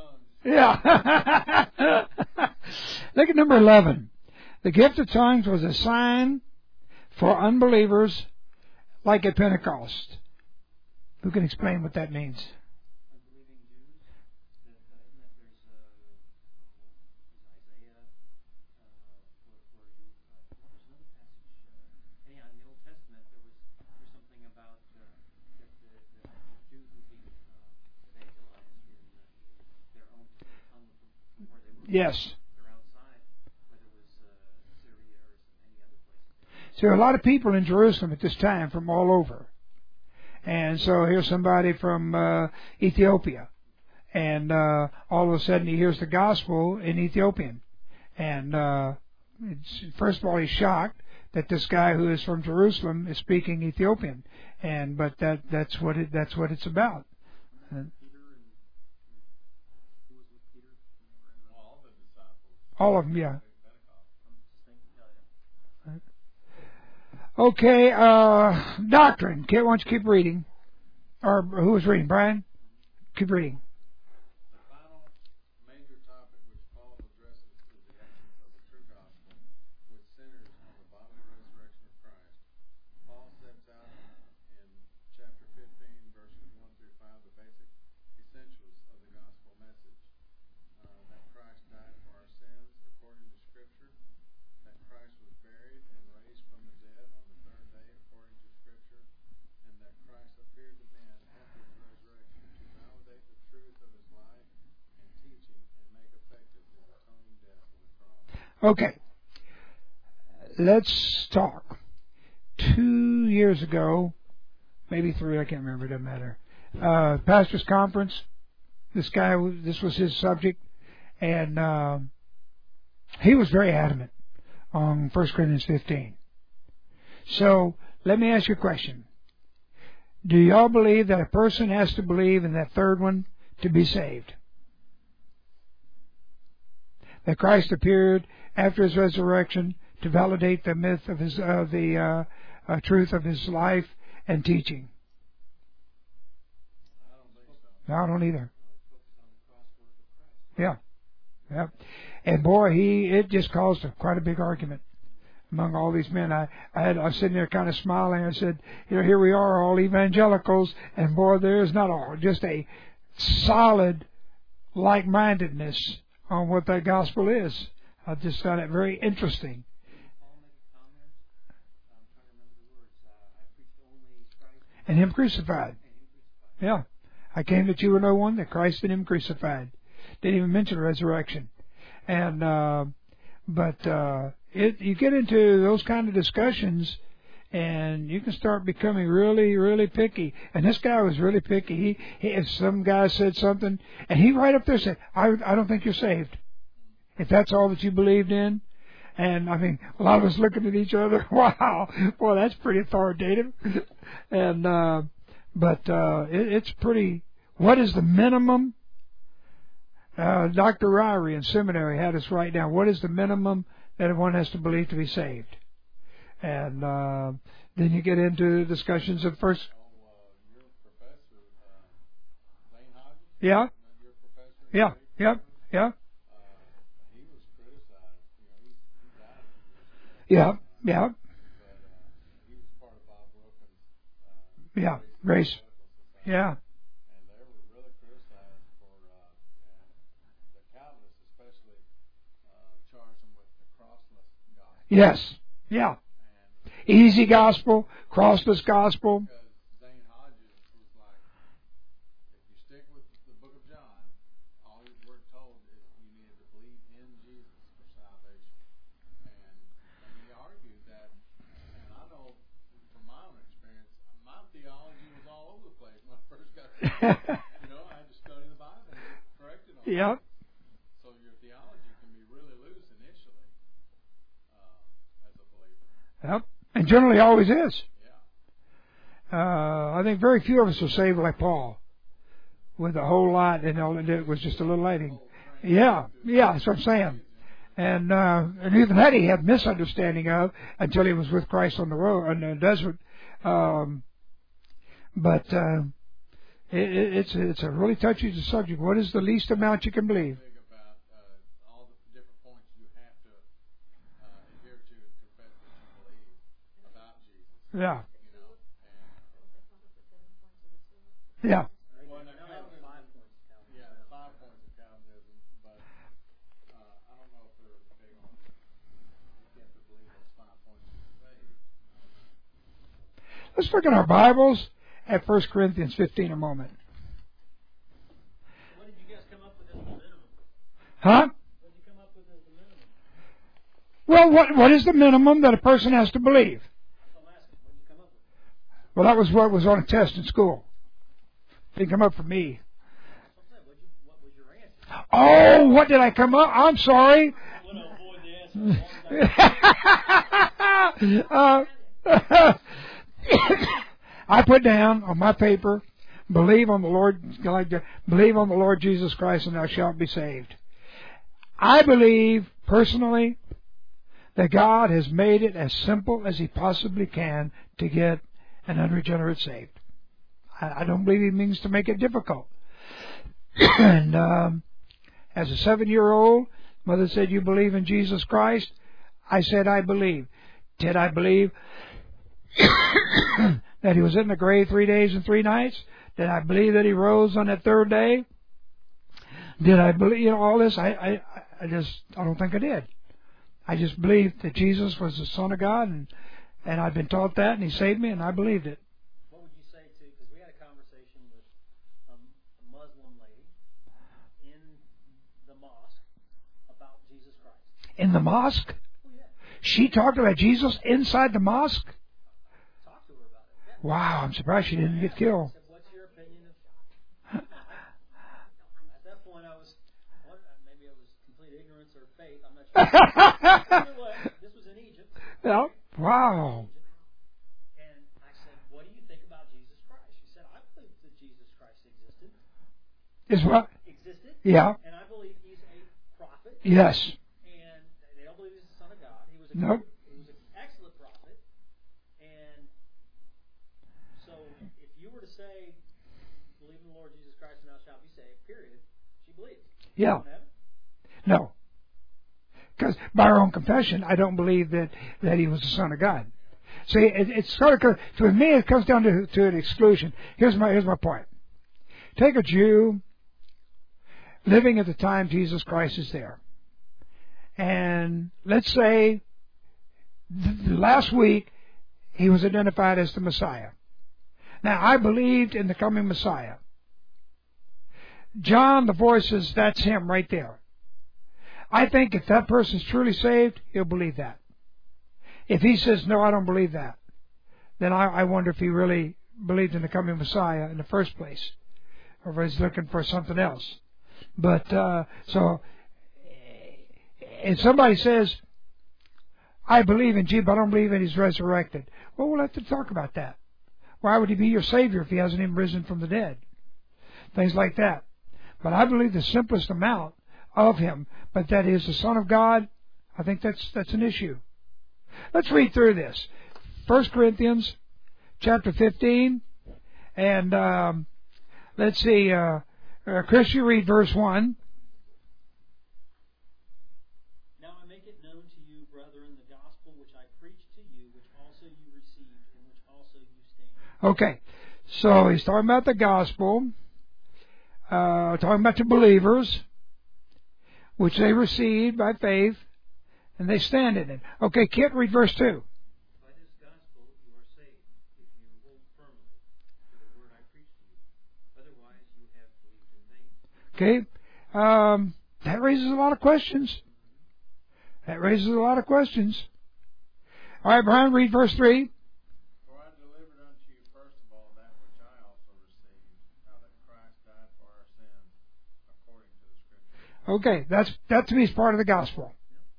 about tongues. Yeah. Look at number eleven. The gift of tongues was a sign for unbelievers like at Pentecost. Who can explain what that means? Unbelieving Jews. That, uh, isn't that there's uh, oh, Isaiah, uh, where, where you, uh, there's another passage. Uh, anyhow, in the Old Testament, there was there's something about uh, that the, the Jews would be uh, evangelized in, uh, in their own tongue from where they were. Yes. They're outside, whether it was uh, Syria or any other place. So there are a lot of people in Jerusalem at this time from all over. And so here's somebody from uh, Ethiopia. And uh, all of a sudden he hears the gospel in Ethiopian. And uh, it's, first of all, he's shocked that this guy who is from Jerusalem is speaking Ethiopian. And but that that's what it that's what it's about. And Peter and who was with Peter? All the disciples. all of them, yeah. I'm just thinking, yeah, yeah. Okay, uh, doctrine. Kit, why don't you keep reading? Or who was reading? Brian? Keep reading. The final major topic which Paul addresses is the essence of the true gospel, which centers on the bodily resurrection of Christ. Paul sets out in chapter fifteen, verses one through five, the basic essentials of the gospel message. Uh, that Christ died for our sins according to Scripture, that Christ was buried and raised from the dead on the third day according to Scripture, and that Christ appeared to men after his resurrection to validate the truth of his life and teaching and make effective his atoning death on the cross. Okay. Let's talk. Two years ago, maybe three, I can't remember, it doesn't matter. Uh, pastor's conference. This guy, was- this was his subject, and uh, he was very adamant on First Corinthians fifteen. So let me ask you a question. Do y'all believe that a person has to believe in that third one to be saved? That Christ appeared after his resurrection to validate the myth of his, uh, the uh, uh, truth of his life and teaching. I don't think so. No, I don't either. Yeah, yeah. And boy, he it just caused a, quite a big argument among all these men. I, I had I was sitting there kind of smiling. I said, you know, here we are, all evangelicals, and boy, there is not all just a solid like-mindedness on what that gospel is. I just found it very interesting. Paul made a comment. I'm trying to remember the words. Uh, I preached only Christ And him crucified. and Him crucified. Yeah. I came that you would know one, that Christ and him crucified. Didn't even mention resurrection. And, uh, but, uh, it, you get into those kind of discussions and you can start becoming really, really picky. And this guy was really picky. He, he if some guy said something, and he right up there said, I, I don't think you're saved. If that's all that you believed in. And I mean, a lot of us looking at each other, wow, boy, that's pretty authoritative. and, uh, but, uh, it, it's pretty, what is the minimum? Uh, Doctor Ryrie in seminary had us write down, what is the minimum that one has to believe to be saved? And, uh, then you get into discussions of first, Oh, uh, your professor, uh, Zane Hodges? yeah, Your professor? in yeah, Greek? yeah, yeah, Uh, he was criticized. You know, he, he died years ago. yeah, yeah, But uh, he was part of Bob Wilkins' uh, yeah, Grace grace, Evangelical Society. yeah, And they were really criticized for, uh, and the Calvinists especially, uh, charged them with the crossless gospel. yes, yeah. And Easy gospel, crossless gospel. because Zane Hodges was like, if you stick with the book of John, all you were told is you needed to believe in Jesus for salvation. And, and he argued that, and I know from my own experience, my theology was all over the place. like when I first got saved. You know, I had to study the Bible and get corrected on Yep. it. So your theology can be really loose initially uh, as a believer. Yep. And generally always is. Yeah. Uh, I think very few of us are saved like Paul, with a whole lot, and all it did was just a little lighting. Yeah, yeah, that's what I'm saying. And uh, and even that he had misunderstanding of until he was with Christ on the road on the desert. Um, but uh, it, it's it's a really touchy subject. What is the least amount you can believe? Big about uh, all the different points you have to uh, adhere to and confess what you believe about Jesus. Yeah, You know, and yeah. well, now, Now they have five points of Calvinism. yeah, five points of Calvinism, but uh, I don't know if they're big on. You have to believe those five points of faith. Let's look at our Bibles at First Corinthians fifteen a moment. What did you guys come up with as the minimum? Huh? What did you come up with as the minimum? Well, what what is the minimum that a person has to believe? That's what I'm asking. What did you come up with? Well, that was what was on a test in school. Didn't come up for me. That's what I'm saying. What, you, what was your answer? Oh, what did I come up? I'm sorry. I want to avoid the answer. uh, I put down on my paper, believe on the Lord, believe on the Lord Jesus Christ, and thou shalt be saved. I believe personally that God has made it as simple as He possibly can to get an unregenerate saved. I, I don't believe He means to make it difficult. and um, as a seven-year-old, mother said, "You believe in Jesus Christ?" I said, "I believe." Did I believe that He was in the grave three days and three nights? Did I believe that He rose on that third day? Did I believe, you know, all this? I, I, I just, I don't think I did. I just believed that Jesus was the Son of God, and, and I've been taught that, and He saved me, and I believed it. What would you say to, because we had a conversation with um, a Muslim lady in the mosque about Jesus Christ. In the mosque? Oh, yeah. She talked about Jesus inside the mosque? Talk to her about it. Yeah. Wow, I'm surprised she didn't get killed. I said, what's your opinion of At that point, I was, what, maybe I was complete ignorance or faith. I'm not sure. Either way, this was in Egypt. Yeah. Wow. And I said, what do you think about Jesus Christ? She said, I believe that Jesus Christ existed. Is what? Existed. Yeah. And I believe He's a prophet. Yes. And they don't believe He's the Son of God. He was a Nope. He was an excellent prophet. And so, if you were to say, believe in the Lord Jesus Christ and thou shalt be saved, period, she believes. Yeah. You know? No. Because by her own confession, I don't believe that, that He was the Son of God. See, it, it's sort of, for me, it comes down to, to an exclusion. Here's my, here's my point. Take a Jew living at the time Jesus Christ is there. And let's say th- the last week he was identified as the Messiah. Now, I believed in the coming Messiah. John, the voice says, that's him right there. I think if that person's truly saved, he'll believe that. If he says, no, I don't believe that, then I, I wonder if he really believed in the coming Messiah in the first place, or if he's looking for something else. But, uh, so, if somebody says, I believe in Jesus, but I don't believe that He's resurrected, well, we'll have to talk about that. Why would He be your Savior if He hasn't even risen from the dead? Things like that. But I believe the simplest amount of Him, but that He is the Son of God, I think that's that's an issue. Let's read through this. First Corinthians chapter fifteen, and um, let's see, uh, uh, Chris, you read verse one. Now I make it known to you, brethren, the gospel which I preached to you, which also you received, in which also you stand. Okay, so he's talking about the gospel, uh, talking about the believers, which they received by faith, and they stand in it. Okay, Kit, read verse two. By this gospel you are saved, if you hold firmly to the word I preached to you. Otherwise you have believed in vain. Okay, um, that raises a lot of questions. That raises a lot of questions. All right, Brian, read verse three. For I delivered unto you first of all that which I also received, Okay, that's that to me is part of the gospel.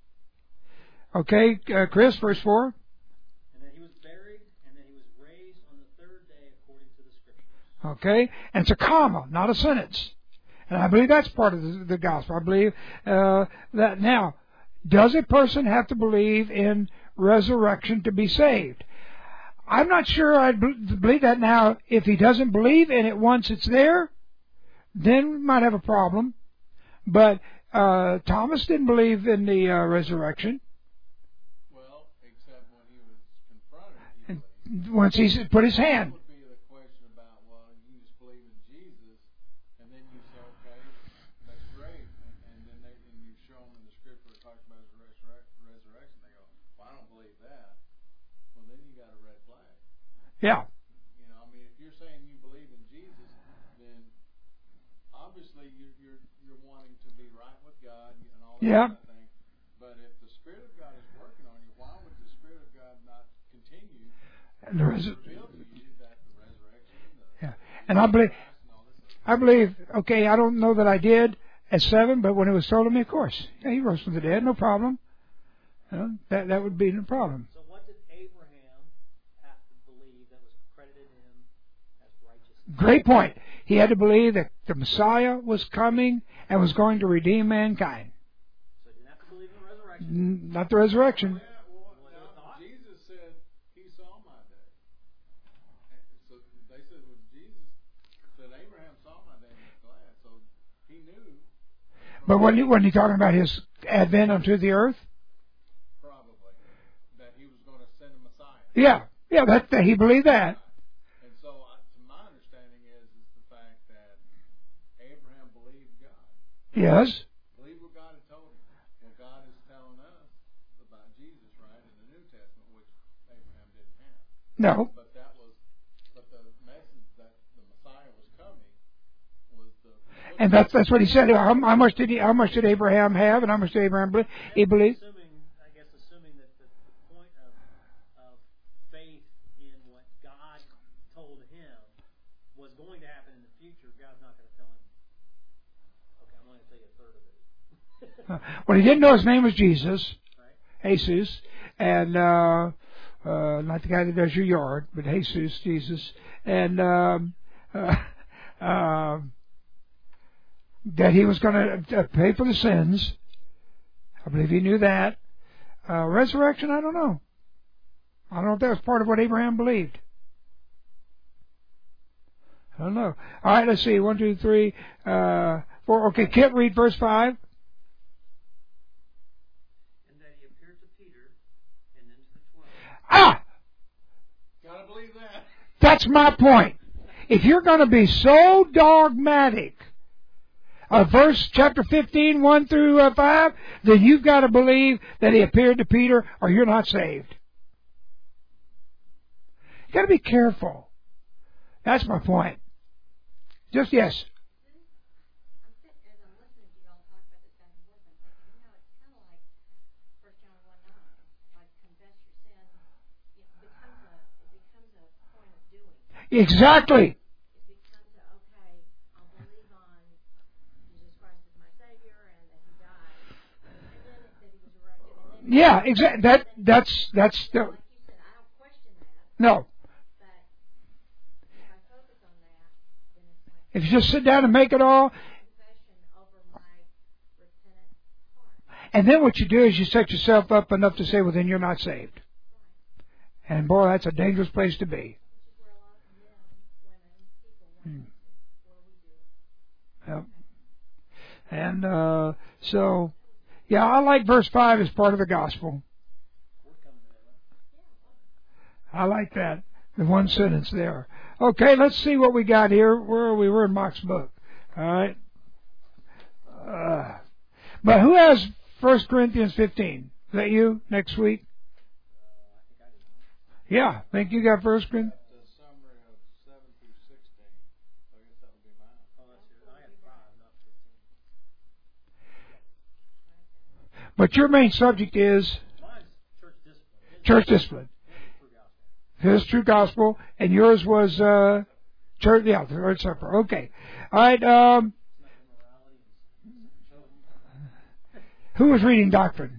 Okay, uh, Chris, verse four. And that he was buried, and that he was raised on the third day according to the Scriptures. Okay, and it's a comma, not a sentence. And I believe that's part of the, the gospel. I believe uh, that now, does a person have to believe in resurrection to be saved? I'm not sure I believe that now. If he doesn't believe in it once it's there, then we might have a problem. But uh, Thomas didn't believe in the uh, resurrection. Well, except when he was confronted, he And believed. once he put his That hand. would be the question about, well, you just believe in Jesus, and then you say, okay, that's great, and, and then they, and you show them in the scripture it talks about his resurrec- resurrection. They go, well, I don't believe that. Well, then you got a red flag. Yeah. You know, I mean, if you're saying you believe in Jesus, then obviously you, you're you're wanting to be right with God and all that Yeah. kind of thing. But if the Spirit of God is working on you, why would the Spirit of God not continue And the res- to reveal to you that the resurrection, the yeah. And I believe, Christ and all this other I believe, okay, I don't know that I did at seven, but when it was told to me, of course, yeah, he rose from the dead, no problem. You know, that that would be no problem. So what did Abraham have to believe that was credited to him as righteousness? Great point. He had to believe that the Messiah was coming and was going to redeem mankind. So he didn't have to believe in the resurrection. N- Not the resurrection. Yeah, well, Was it a now, thought? Jesus said he saw my day. And so they said, well, Jesus said Abraham saw my day and was glad. So he knew But when he, when he talking about his advent unto the earth, probably that he was going to send a Messiah. yeah, yeah, that, that he believed that. And so, uh, to my understanding, is is the fact that Abraham believed God, Yes, believed what God had told him. Well, God is telling us about Jesus, right, in the New Testament, which Abraham didn't have. no, But that was, but the message that the Messiah was coming was the. and that's that's what he said. How, how much did he? How much did Abraham have, and how much did Abraham believe? He believed. Assuming, I guess, assuming that the, the point of, of faith in what God told him was going to happen in the future, God's not going to tell him, okay, I'm going to tell you a third of it. Well, he didn't know his name was Jesus, Right? Jesus, and uh, uh, not the guy that does your yard, but Jesus, Jesus, and um, uh, uh, that he was going to uh, pay for the sins. I believe he knew that. Uh, resurrection, I don't know. I don't know if that was part of what Abraham believed. I don't know. All right, let's see. One, two, three, uh, four. Okay, Kent, read verse five. And that he appeared to Peter and then to the twelve. Ah! Gotta believe that. That's my point. If you're going to be so dogmatic, uh, verse chapter fifteen, one through uh, five, then you've got to believe that he appeared to Peter or you're not saved. You've got to be careful. That's my point. Just yes. I'm sit- as I'm listening to you all talk about this back and forth, I'm thinking, you know, it's kind of like First John one nine, like confess your sin. It becomes a it becomes a point of doing. Exactly. It becomes a okay. I'll believe on Jesus Christ as my Savior and that He died, and then that He was resurrected. And then Yeah, exactly. That that's that's the, like you said, I don't question that, no. but if I focus on that, then it's like If you just sit down and make it all, confession over my repentant heart. and then what you do is you set yourself up enough to say, well, then you're not saved. And boy, that's a dangerous place to be. Which is where a lot of men, women, people want Hmm. to, where we do. Yep. And uh, so, yeah, I like verse five as part of the gospel. We're coming to that. I like that. The one sentence there. Okay, let's see what we got here. Where are we? We're in Mark's book. All right. Uh, but who has First Corinthians fifteen? Is that you next week? Uh, I think I did. Yeah, I think you got First Corinthians. The summary of seven through sixteen. So I guess that would be mine. Oh, that's it. I had five, not fifteen. But your main subject is Mine's church discipline. church discipline. His true gospel, and yours was uh, church. Yeah, the Lord's Supper. Okay. All right. Um, Who was reading doctrine?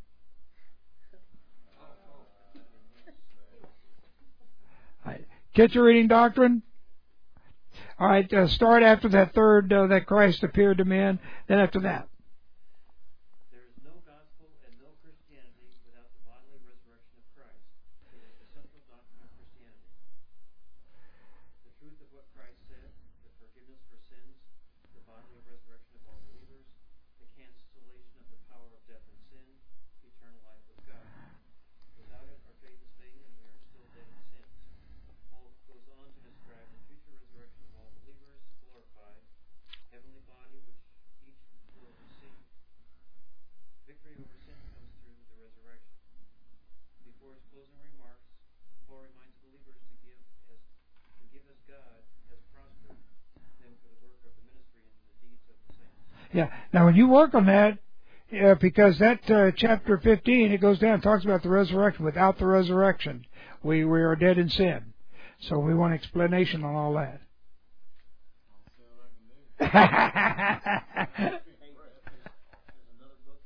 All right. Get your reading doctrine. All right. Uh, start after that third uh, that Christ appeared to men. Then after that. There is no gospel and no Christianity without the bodily resurrection of Christ. It is the central doctrine of Christianity. The truth of what Christ said, the forgiveness for sins, the bodily resurrection of all believers, the cancellation of the power of death and sin, eternal life with God. Without it, our faith is vain and we are still dead in sins. Paul goes on to describe the future resurrection of all believers, glorified, heavenly body which each will receive. Victory over sin comes through the resurrection. Before his closing remarks, Paul reminds believers to give as to give as God has prospered them for the work of the ministry and the deeds of the saints. Yeah. Now, when you work on that, uh, because that uh, chapter fifteen, it goes down and talks about the resurrection. Without the resurrection, we, we are dead in sin. So we want explanation on all that. Hey, there's another book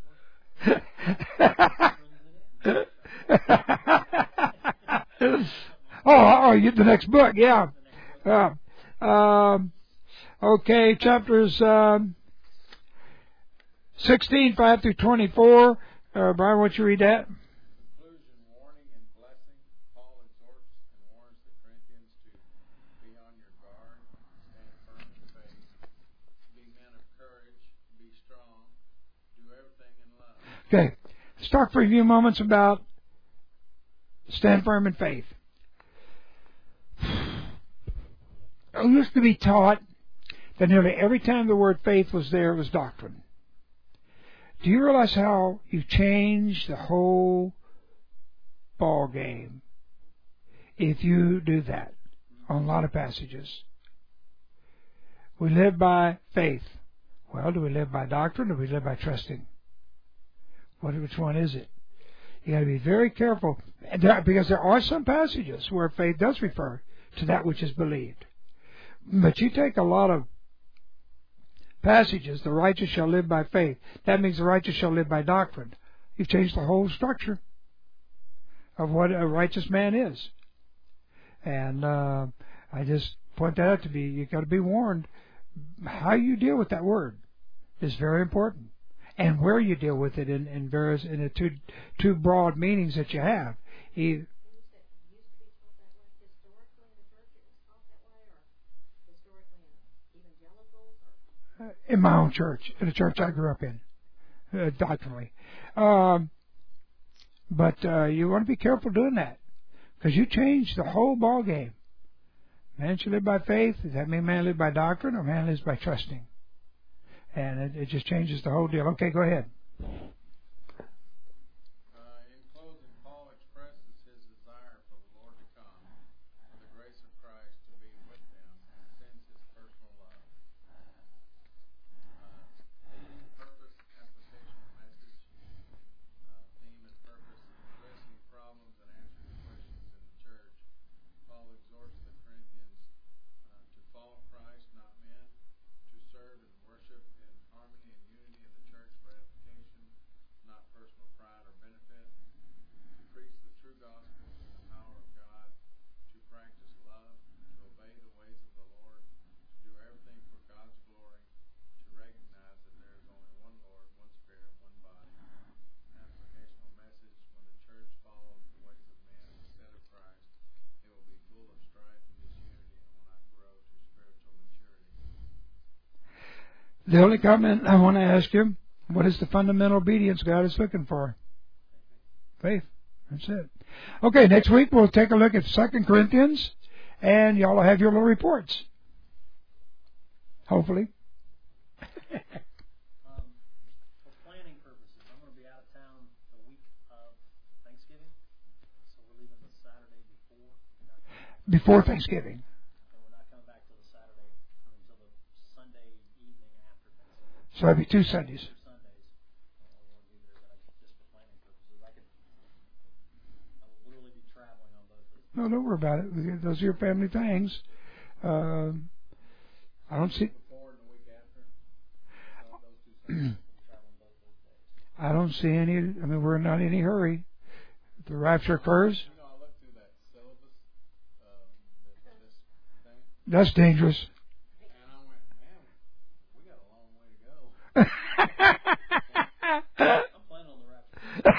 after this one. oh, oh, you, the next book, yeah. Uh, um, okay, chapters um, sixteen, five through twenty-four. Uh, Brian, why don't you read that? Conclusion, warning and blessing. Paul exhorts and warns the Corinthians to be on your guard, stand firm in the faith, be men of courage, be strong, do everything in love. Okay, let's talk for a few moments about stand firm in faith. I used to be taught that nearly every time the word faith was there, it was doctrine. Do you realize how you change the whole ball game if you do that on a lot of passages? We live by faith. Well, do we live by doctrine or do we live by trusting? What, which one is it? You got to be very careful because there are some passages where faith does refer to that which is believed. But you take a lot of passages, the righteous shall live by faith. That means the righteous shall live by doctrine. You've changed the whole structure of what a righteous man is. And uh, I just point that out to be, you've got to be warned. How you deal with that word is very important. And where you deal with it in, in various, in the two, two broad meanings that you have. He, in my own church, in the church I grew up in, uh, doctrinally. Um, but uh, you want to be careful doing that because you change the whole ball game. Man should live by faith. Does that mean man live by doctrine or man lives by trusting? And it, it just changes the whole deal. Okay, go ahead. Uh, in closing, Paul expresses his desire for the Lord to come, for the grace of Christ to be with them, and sends his personal love. Uh, theme, purpose, applicational message. Uh, theme and purpose, addressing problems and answering questions in the church. Paul exhorts the Corinthians uh, to follow Christ, not men, to serve and worship in harmony and unity in the church for edification, not personal pride or benefit, to preach the true gospel in the power of God, to practice love, to obey the ways of the Lord, to do everything for God's glory, to recognize that there is only one Lord, one Spirit, one body. Applicational message, when the church follows the ways of men instead of Christ, it will be full of strife and disunity and will not grow to spiritual maturity. The only comment I want to ask you, what is the fundamental obedience God is looking for? Faith. That's it. Okay, next week we'll take a look at Second Corinthians, and y'all will have your little reports. Hopefully. Um, for planning purposes, I'm going to be out of town the week of Thanksgiving, so we're leaving the Saturday before. Before Thanksgiving. And we're not coming back till the Saturday, I mean, till the Sunday evening after Thanksgiving. So that'd be two Sundays. Two Sundays. I don't want to be there, but I, just for planning purposes, I could. I will literally be traveling on both those. No, don't worry about it. Those are your family things. Um, I don't see. Before and the week after. Uh, those two Sundays. We'll be traveling both those days. I don't see any. I mean, we're not in any hurry. If the rapture occurs, You know, I looked through that syllabus, um, this, this thing, that's dangerous. and I went, man, we got a long way to go. I'm planning on the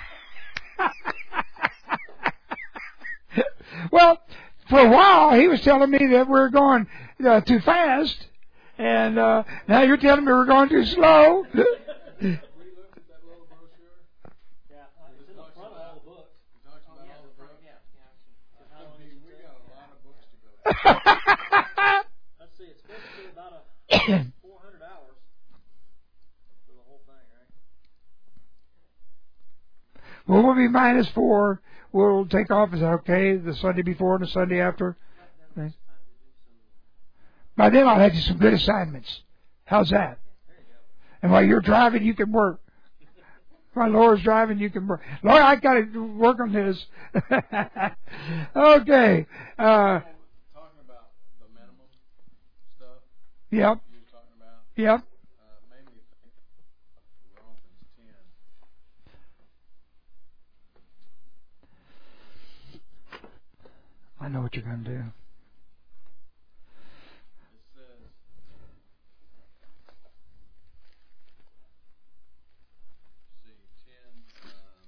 rapture. Well, for a while he was telling me that we're going uh, too fast, and uh, now you're telling me we're going too slow. We looked at that little brochure. Yeah, uh, it's in the front of all the books. It talks Oh, about yeah, all the the front, books. yeah, yeah. How I long mean, is it we take? got a lot of books to go. Let's see, it's supposed to be about a four hundred hours for the whole thing, right? Well, we'll be minus four. We'll take off. Is that okay? The Sunday before and the Sunday after. That- that was time to do some. By then I'll have you some good assignments. How's that? There you go. And while you're driving, you can work. While Laura's driving, you can work. Laura, I got to work on this. Okay. Uh, Talking about the minimum stuff yep. you were talking about, Yep. uh, made me think of Romans ten. I know what you're going to do. It says, see, ten, um,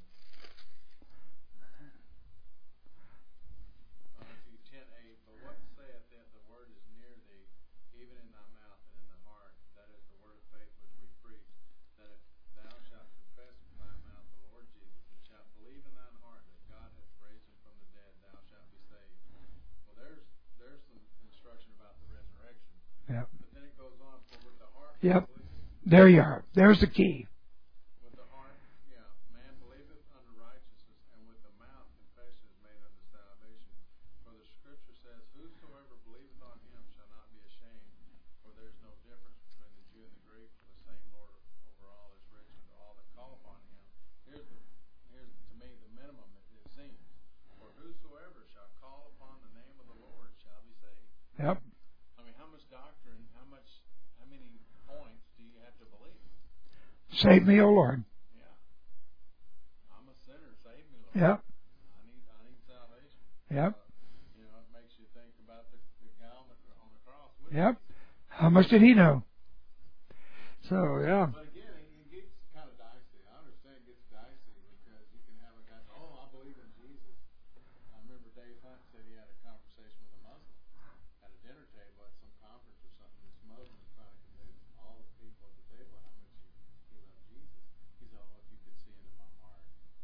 uh, see, ten eight, but what saith that the word is near thee, even in thy mouth and in thy heart, that is the word of faith which we preach, that if thou shalt confess with thy mouth the Lord Jesus, and shalt believe in thine heart that God hath raised him from the dead, thou shalt be saved. Well, there's there's some instruction about the resurrection. Yep. But then it goes on, for with the heart Yep. man believeth, There you are. There's the key. with the heart, yeah, man believeth unto righteousness, and with the mouth confession is made unto salvation. For the scripture says, whosoever believeth on him shall not be ashamed, for there is no difference between the Jew and the Greek, for the same Lord over all is rich unto all that call upon him. Here's the here's to me the minimum it, it seems. For whosoever shall call upon the name of the Lord shall be saved. Yep. I mean, how much doctrine, how much, how many points do you have to believe? Save me, O Lord. Yeah. I'm a sinner. Save me, Lord. Yep. I need, I need salvation. Yep. Uh, you know, it makes you think about the, the guy on the, on the cross. With Yep. Jesus. How much did he know? So, yeah. But again, it, it gets kind of dicey. I understand it gets dicey because you can have a guy, oh, I believe in Jesus. I remember Dave Hunt said he had a conversation with a Muslim at a dinner table at some conference or something. This Muslim was trying to convince all the people at the table how much he, he loved Jesus. He said, oh, if you could see into my heart.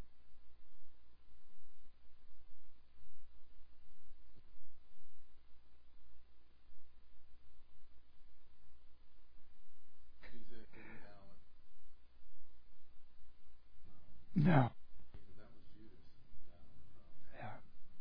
He said, "Could you down with-" No. He said, that was Judas down on the cross. Yeah.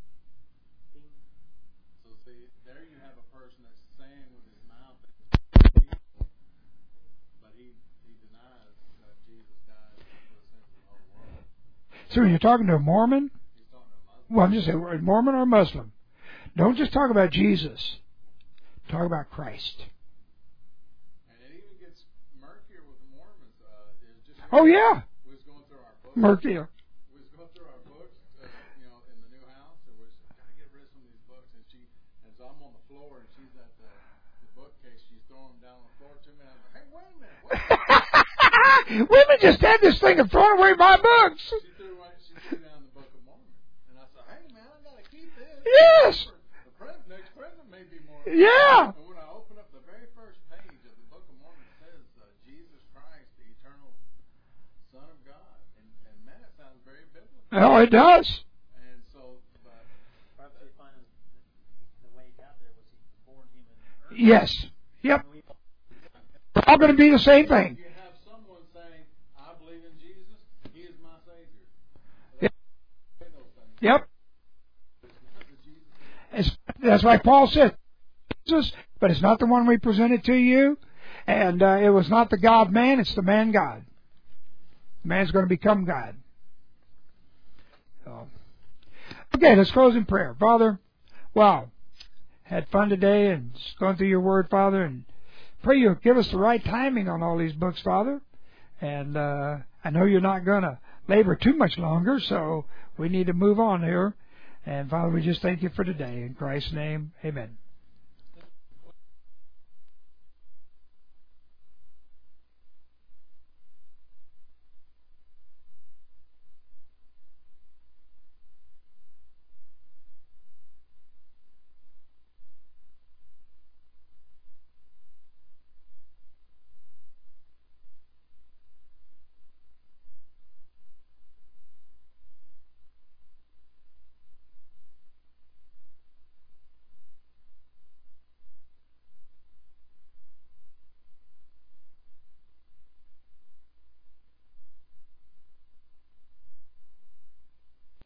So see, there you have a person that's saying with his mouth that he's Jesus, but he, he denies that Jesus died for the sins of the whole world. So when you're talking to a Mormon, He's talking to a Muslim. well, I'm just saying, a Mormon or Muslim, don't just talk about Jesus. Talk about Christ. And it even gets murkier with the Mormons. Uh, it's just Oh, yeah. We was going through our books. Murkier. We was going through our books, uh, you know, in the new house, and we was gotta get rid of some of these books. And she, and so I'm on the floor, and she's at the, the bookcase. She's throwing them down on the floor to me. And I'm like, hey, wait a minute, wait a minute. Women just had this thing of throwing away my books. She threw, away, she threw down the Book of Mormon, and I said, hey man, I gotta keep this. Yes. The present, next present may be more. Yeah. And when I open up the very first page of the Book of Mormon, it says uh, Jesus Christ, the eternal Son of God, and, and man, it sounds very biblical. Oh, it does. And so, but Perhaps they find the, the way he got there was he was born human. earth. Yes. Yep. And we- We're all going to be the same thing. you have someone saying, "I believe in Jesus. He is my Savior." Yep. Say those things. Yep. It's not the Jesus. It's, that's why Paul said, Jesus, but it's not the one we presented to you. And uh, it was not the God man, it's the man God. Man's going to become God. So. Okay, let's close in prayer. Father, wow, had fun today and just going through your word, Father, and pray you give us the right timing on all these books, Father. And uh, I know you're not going to labor too much longer, so we need to move on here. And Father, we just thank you for today. In Christ's name, amen.